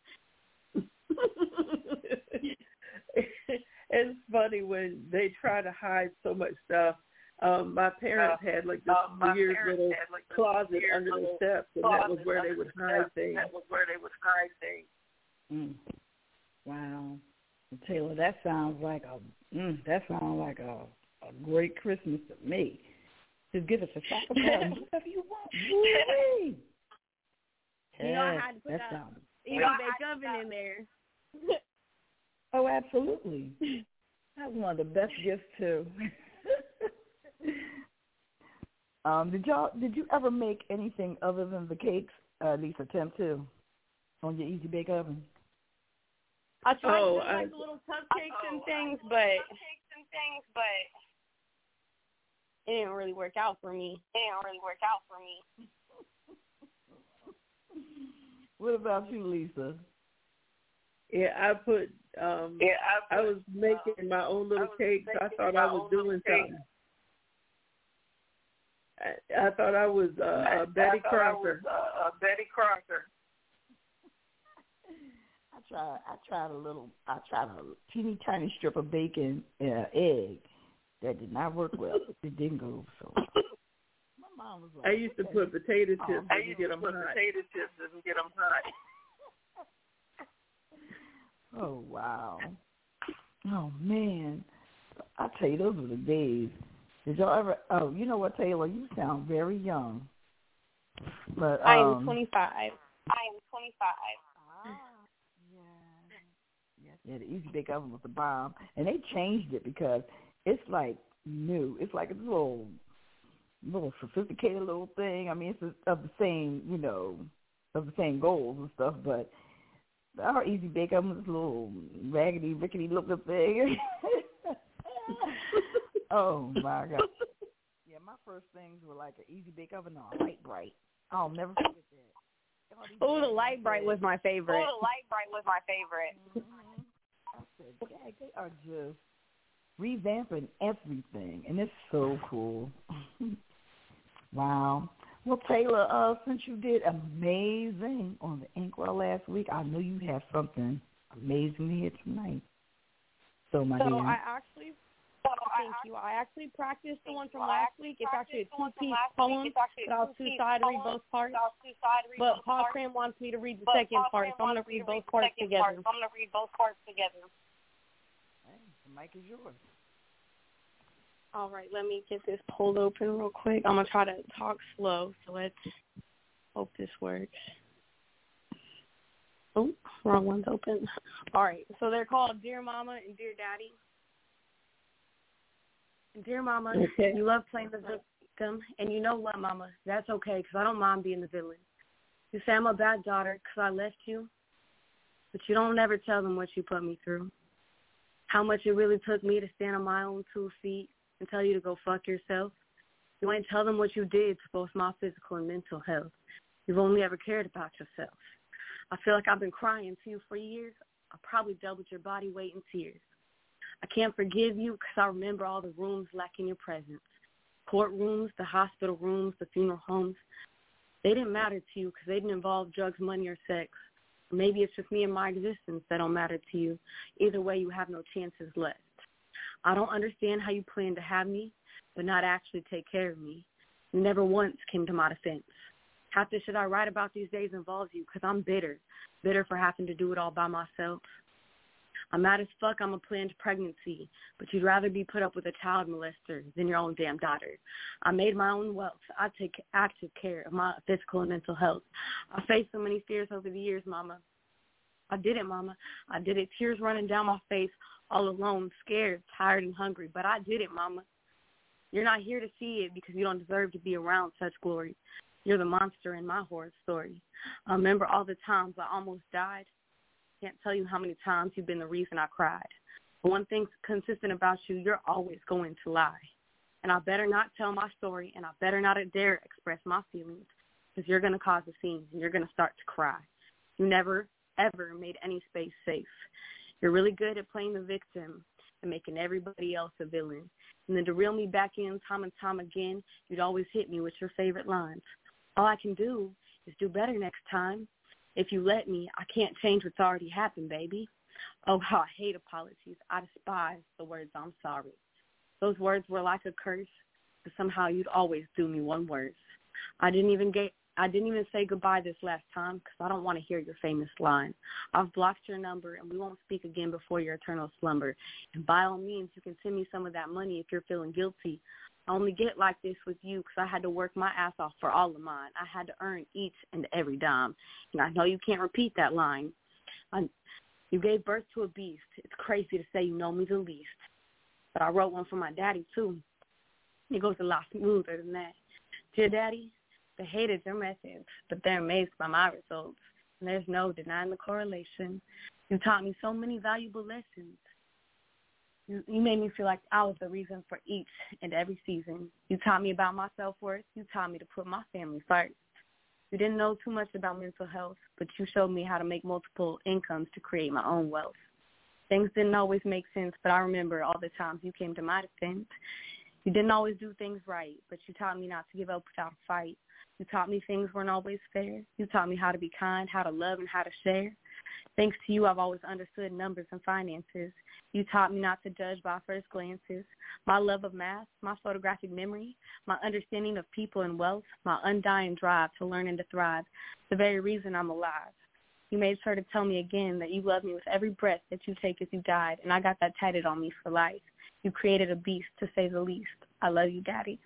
It's funny when they try to hide so much stuff. Um, my parents uh, had, like, this uh, weird little like closet under the steps, and that was where they would hide things. That was where they would hide things. Mm. Wow, Taylor, that sounds like a mm, that sounds like a, a great Christmas to me. Just give us a shopping cart and whatever you want. Woo-wee. You know, I had to put that that sounds easy bake oven in there. Oh, absolutely. That's one of the best gifts too. um, did y'all did you ever make anything other than the cakes? Uh, at least attempt to on your easy bake oven. I tried oh, to do I, like the little cupcakes oh, and things, I, but cupcakes and things, but it didn't really work out for me. It didn't really work out for me. What about you, Lisa? Yeah, I put. Um, yeah, I, put, I was making my own little cakes. I thought I was doing something. I, I thought I was uh, uh, Betty I Crocker. I was, uh, uh, Betty Crocker. I tried. I tried a little. I tried a teeny tiny strip of bacon, uh, egg. That did not work well. It didn't go so. Well. My mom was like, I used to put potato chips I and used get to them put hot. potato chips and get them hot. Oh wow. Oh man. I tell you, those were the days. Did y'all ever? Oh, you know what, Taylor? You sound very young. But um, I am twenty-five. I am twenty-five. Ah, yeah. Yeah, the Easy Bake Oven was the bomb, and they changed it because it's like new. It's like a little, little sophisticated little thing. I mean, it's of the same, you know, of the same goals and stuff. But our Easy Bake Oven was a little raggedy, rickety looking thing. Oh my God! Yeah, my first things were like an Easy Bake Oven or a Light Bright. I'll never forget that. Oh, the Light Bright was my favorite. Oh, the Light Bright was my favorite. Mm-hmm. I said, Dad, they are just revamping everything, and it's so cool. Wow. Well, Taylor, uh, since you did amazing on the Inkwell last week, I know you have something amazing here tonight. So, my so dear. I actually, thank you. I actually practiced the one from last week. It's actually a two-piece poem, but I'll two-side read both parts. But Paul Cram wants me to read the second part, so I'm going to read both parts together. I'm going to read both parts together. Hey, the mic is yours. All right, let me get this pulled open real quick. I'm going to try to talk slow, so let's hope this works. Oh, wrong one's open. All right, so they're called Dear Mama and Dear Daddy. Dear Mama, okay. You love playing the victim, and you know what, Mama? That's okay, because I don't mind being the villain. You say I'm a bad daughter because I left you, but you don't ever tell them what you put me through, how much it really took me to stand on my own two feet and tell you to go fuck yourself. You ain't tell them what you did to both my physical and mental health. You've only ever cared about yourself. I feel like I've been crying to you for years. I probably doubled your body weight in tears. I can't forgive you because I remember all the rooms lacking your presence. Courtrooms, the hospital rooms, the funeral homes. They didn't matter to you because they didn't involve drugs, money, or sex. Maybe it's just me and my existence that don't matter to you. Either way, you have no chances left. I don't understand how you plan to have me, but not actually take care of me. You never once came to my defense. Half the shit I write about these days involves you because I'm bitter, bitter for having to do it all by myself. I'm mad as fuck I'm a planned pregnancy, but you'd rather be put up with a child molester than your own damn daughter. I made my own wealth. I take active care of my physical and mental health. I faced so many fears over the years, Mama. I did it, Mama. I did it, tears running down my face, all alone, scared, tired, and hungry. But I did it, Mama. You're not here to see it because you don't deserve to be around such glory. You're the monster in my horror story. I remember all the times I almost died. Can't tell you how many times you've been the reason I cried. But one thing's consistent about you, you're always going to lie. And I better not tell my story, and I better not dare express my feelings, because you're going to cause a scene, and you're going to start to cry. You never, ever made any space safe. You're really good at playing the victim and making everybody else a villain. And then to reel me back in time and time again, you'd always hit me with your favorite lines. All I can do is do better next time. If you let me, I can't change what's already happened, baby. Oh, how I hate apologies. I despise the words I'm sorry. Those words were like a curse, but somehow you'd always do me one worse. I didn't even get, I didn't even say goodbye this last time because I don't want to hear your famous line. I've blocked your number, and we won't speak again before your eternal slumber. And by all means, you can send me some of that money if you're feeling guilty. I only get like this with you because I had to work my ass off for all of mine. I had to earn each and every dime. And I know you can't repeat that line. I, you gave birth to a beast. It's crazy to say you know me the least. But I wrote one for my daddy, too. It goes a lot smoother than that. Dear Daddy, they hated your methods, but they're amazed by my results. And there's no denying the correlation. You taught me so many valuable lessons. You, you made me feel like I was the reason for each and every season. You taught me about my self-worth. You taught me to put my family first. You didn't know too much about mental health, but you showed me how to make multiple incomes to create my own wealth. Things didn't always make sense, but I remember all the times you came to my defense. You didn't always do things right, but you taught me not to give up without a fight. You taught me things weren't always fair. You taught me how to be kind, how to love, and how to share. Thanks to you, I've always understood numbers and finances. You taught me not to judge by first glances. My love of math, my photographic memory, my understanding of people and wealth, my undying drive to learn and to thrive, the very reason I'm alive. You made sure to tell me again that you love me with every breath that you take as you died, and I got that tatted on me for life. You created a beast, to say the least. I love you, Daddy.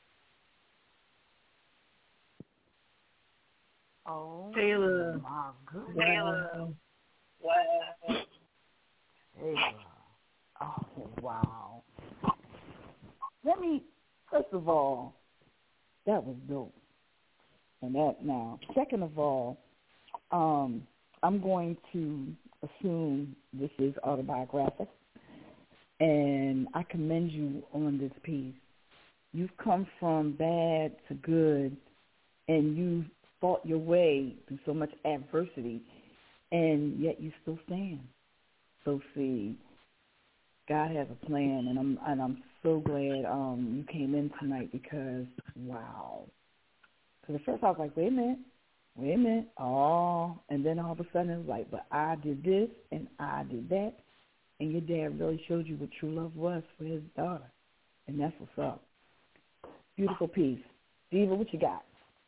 Oh, Taylor. my goodness. Taylor. Wow. Taylor. Oh, wow. Let me, first of all, that was dope. And that now, second of all, um, I'm going to assume this is autobiographic, and I commend you on this piece. You've come from bad to good, and you've fought your way through so much adversity, and yet you still stand. So see, God has a plan, and I'm and I'm so glad um, you came in tonight because wow. Because at first I was like, wait a minute, wait a minute, oh, and then all of a sudden it was like, but I did this and I did that, and your dad really showed you what true love was for his daughter, and that's what's up. Beautiful piece. Diva, what you got?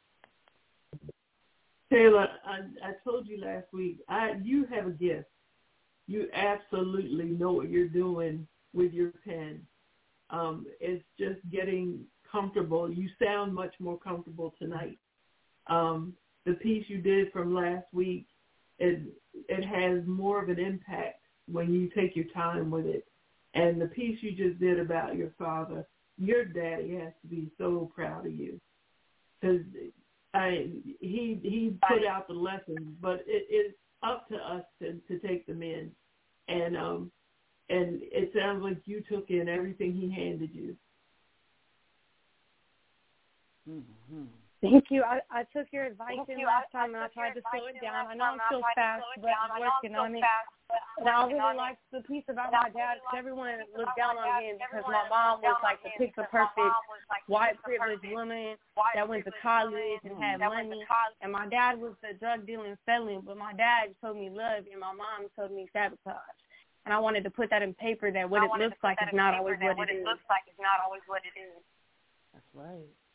Taylor, I, I told you last week, I you have a gift. You absolutely know what you're doing with your pen. Um, it's just getting comfortable. You sound much more comfortable tonight. Um, the piece you did from last week, it it has more of an impact when you take your time with it. And the piece you just did about your father, your daddy has to be so proud of you. Because I, he he put out the lessons, but it, it's up to us to, to take them in. And um, and it sounds like you took in everything he handed you. Mm-hmm. Thank you. I, I took your advice in last time, and I tried to slow it down. I know I'm still fast, but I'm working on it. And I really liked the piece about my dad because everyone looked down on him because my mom was like the picture-perfect white privileged woman that went to college and had money. And my dad was the drug-dealing felon, but my dad showed me love, and my mom showed me sabotage. And I wanted to put that in paper that what it looks like is not always what it is. That's right.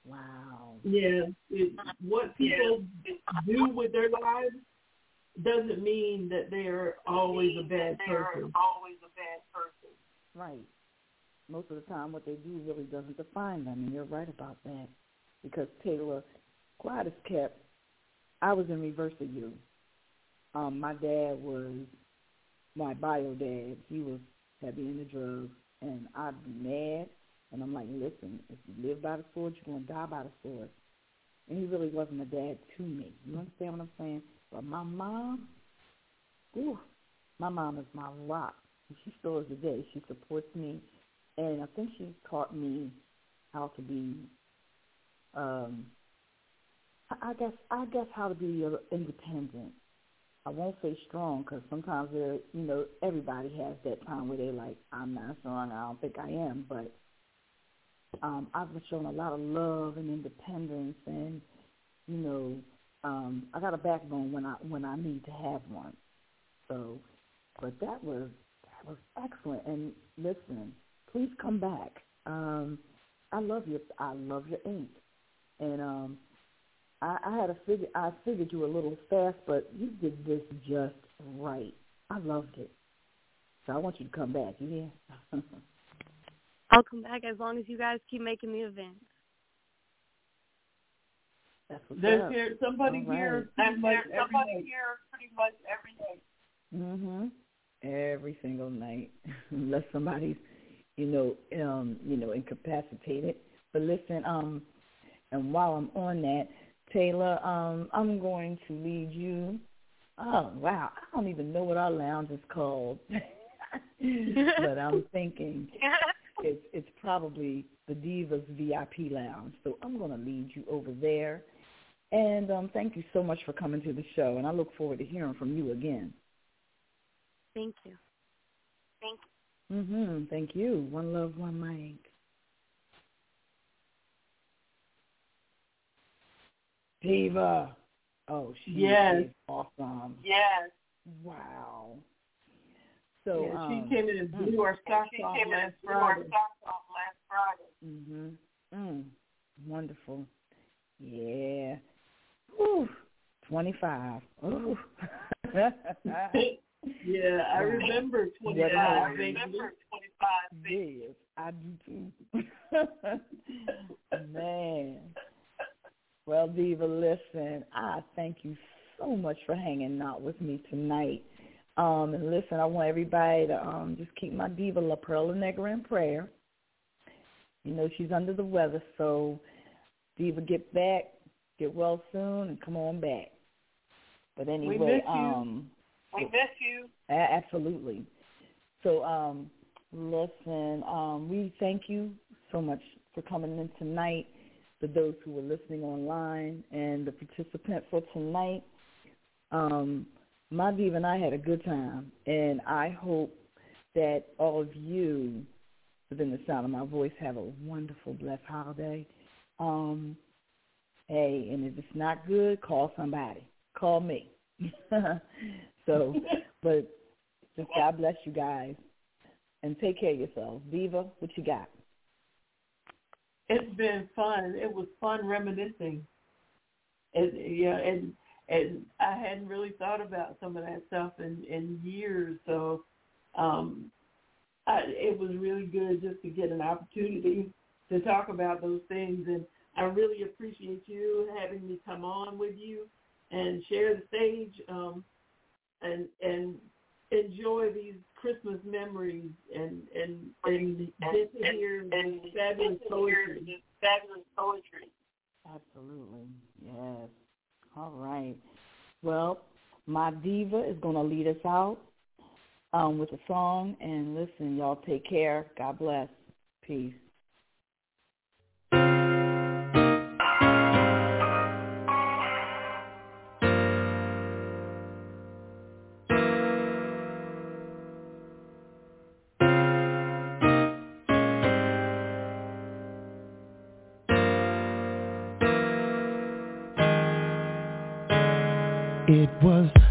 Wow. Yeah, it, what people do with their lives doesn't mean that they're always a bad person. Always a bad person. Right. Most of the time, what they do really doesn't define them, and you're right about that. Because Taylor, quiet as kept. I was in reverse of you. Um, my dad was my bio dad. He was heavy into drugs, and I'd be mad. And I'm like, listen, if you live by the sword, you're going to die by the sword. And he really wasn't a dad to me. You understand what I'm saying? But my mom, ooh, my mom is my rock. She still is today. She supports me. And I think she taught me how to be, um, I guess, I guess how to be independent. I won't say strong because sometimes, there, you know, everybody has that time where they're like, I'm not strong, I don't think I am. But um, I've been shown a lot of love and independence, and, you know, um, I got a backbone when I when I need to have one. So, but that was that was excellent. And listen, please come back. Um, I love your I love your ink, and um, I, I had a figure I figured you a little fast, but you did this just right. I loved it. So I want you to come back. You hear? I'll come back as long as you guys keep making the events. That's what's There's up. here somebody All here right. pretty much There's every somebody day. here pretty much every day. Mhm. Every single night, unless somebody's, you know, um, you know, incapacitated. But listen, um, and while I'm on that, Taylor, um, I'm going to lead you. Oh wow, I don't even know what our lounge is called, but I'm thinking it's it's probably the Divas V I P Lounge. So I'm going to lead you over there. And um, thank you so much for coming to the show, and I look forward to hearing from you again. Thank you. Thank you. Mm-hmm. Thank you. One love, one mic. Diva. Oh, she yes. is awesome. Yes. Wow. So yeah, um, she came in and blew our socks off last Friday. off last Friday. Mhm. Mm. Wonderful. Yeah. Ooh. Twenty-five. Ooh. Yeah, I remember twenty-five. Yeah, I remember twenty-five. Yes, I do too. Man. Well, Diva, listen, I thank you so much for hanging out with me tonight. Um, and listen, I want everybody to um, just keep my diva La Perla Negra in prayer. You know, she's under the weather, so Diva, get back, get well soon, and come on back. But anyway, we miss you. um, we miss you. Absolutely. So, um, listen, um, we thank you so much for coming in tonight, for those who were listening online and the participants for tonight. Um, my diva and I had a good time, and I hope that all of you, within the sound of my voice, have a wonderful, blessed holiday. Um, hey, and if it's not good, call somebody. Call me. So, but just God bless you guys, and take care of yourselves. Diva, what you got? It's been fun. It was fun reminiscing. And, yeah, and and I hadn't really thought about some of that stuff in, in years. So um, I, it was really good just to get an opportunity to talk about those things. And I really appreciate you having me come on with you and share the stage um, and and enjoy these Christmas memories and and and get to hear and fabulous poetry. Fabulous poetry. Absolutely, yes. All right. Well, my diva is going to lead us out um, with a song. And listen, y'all take care. God bless. Peace. It was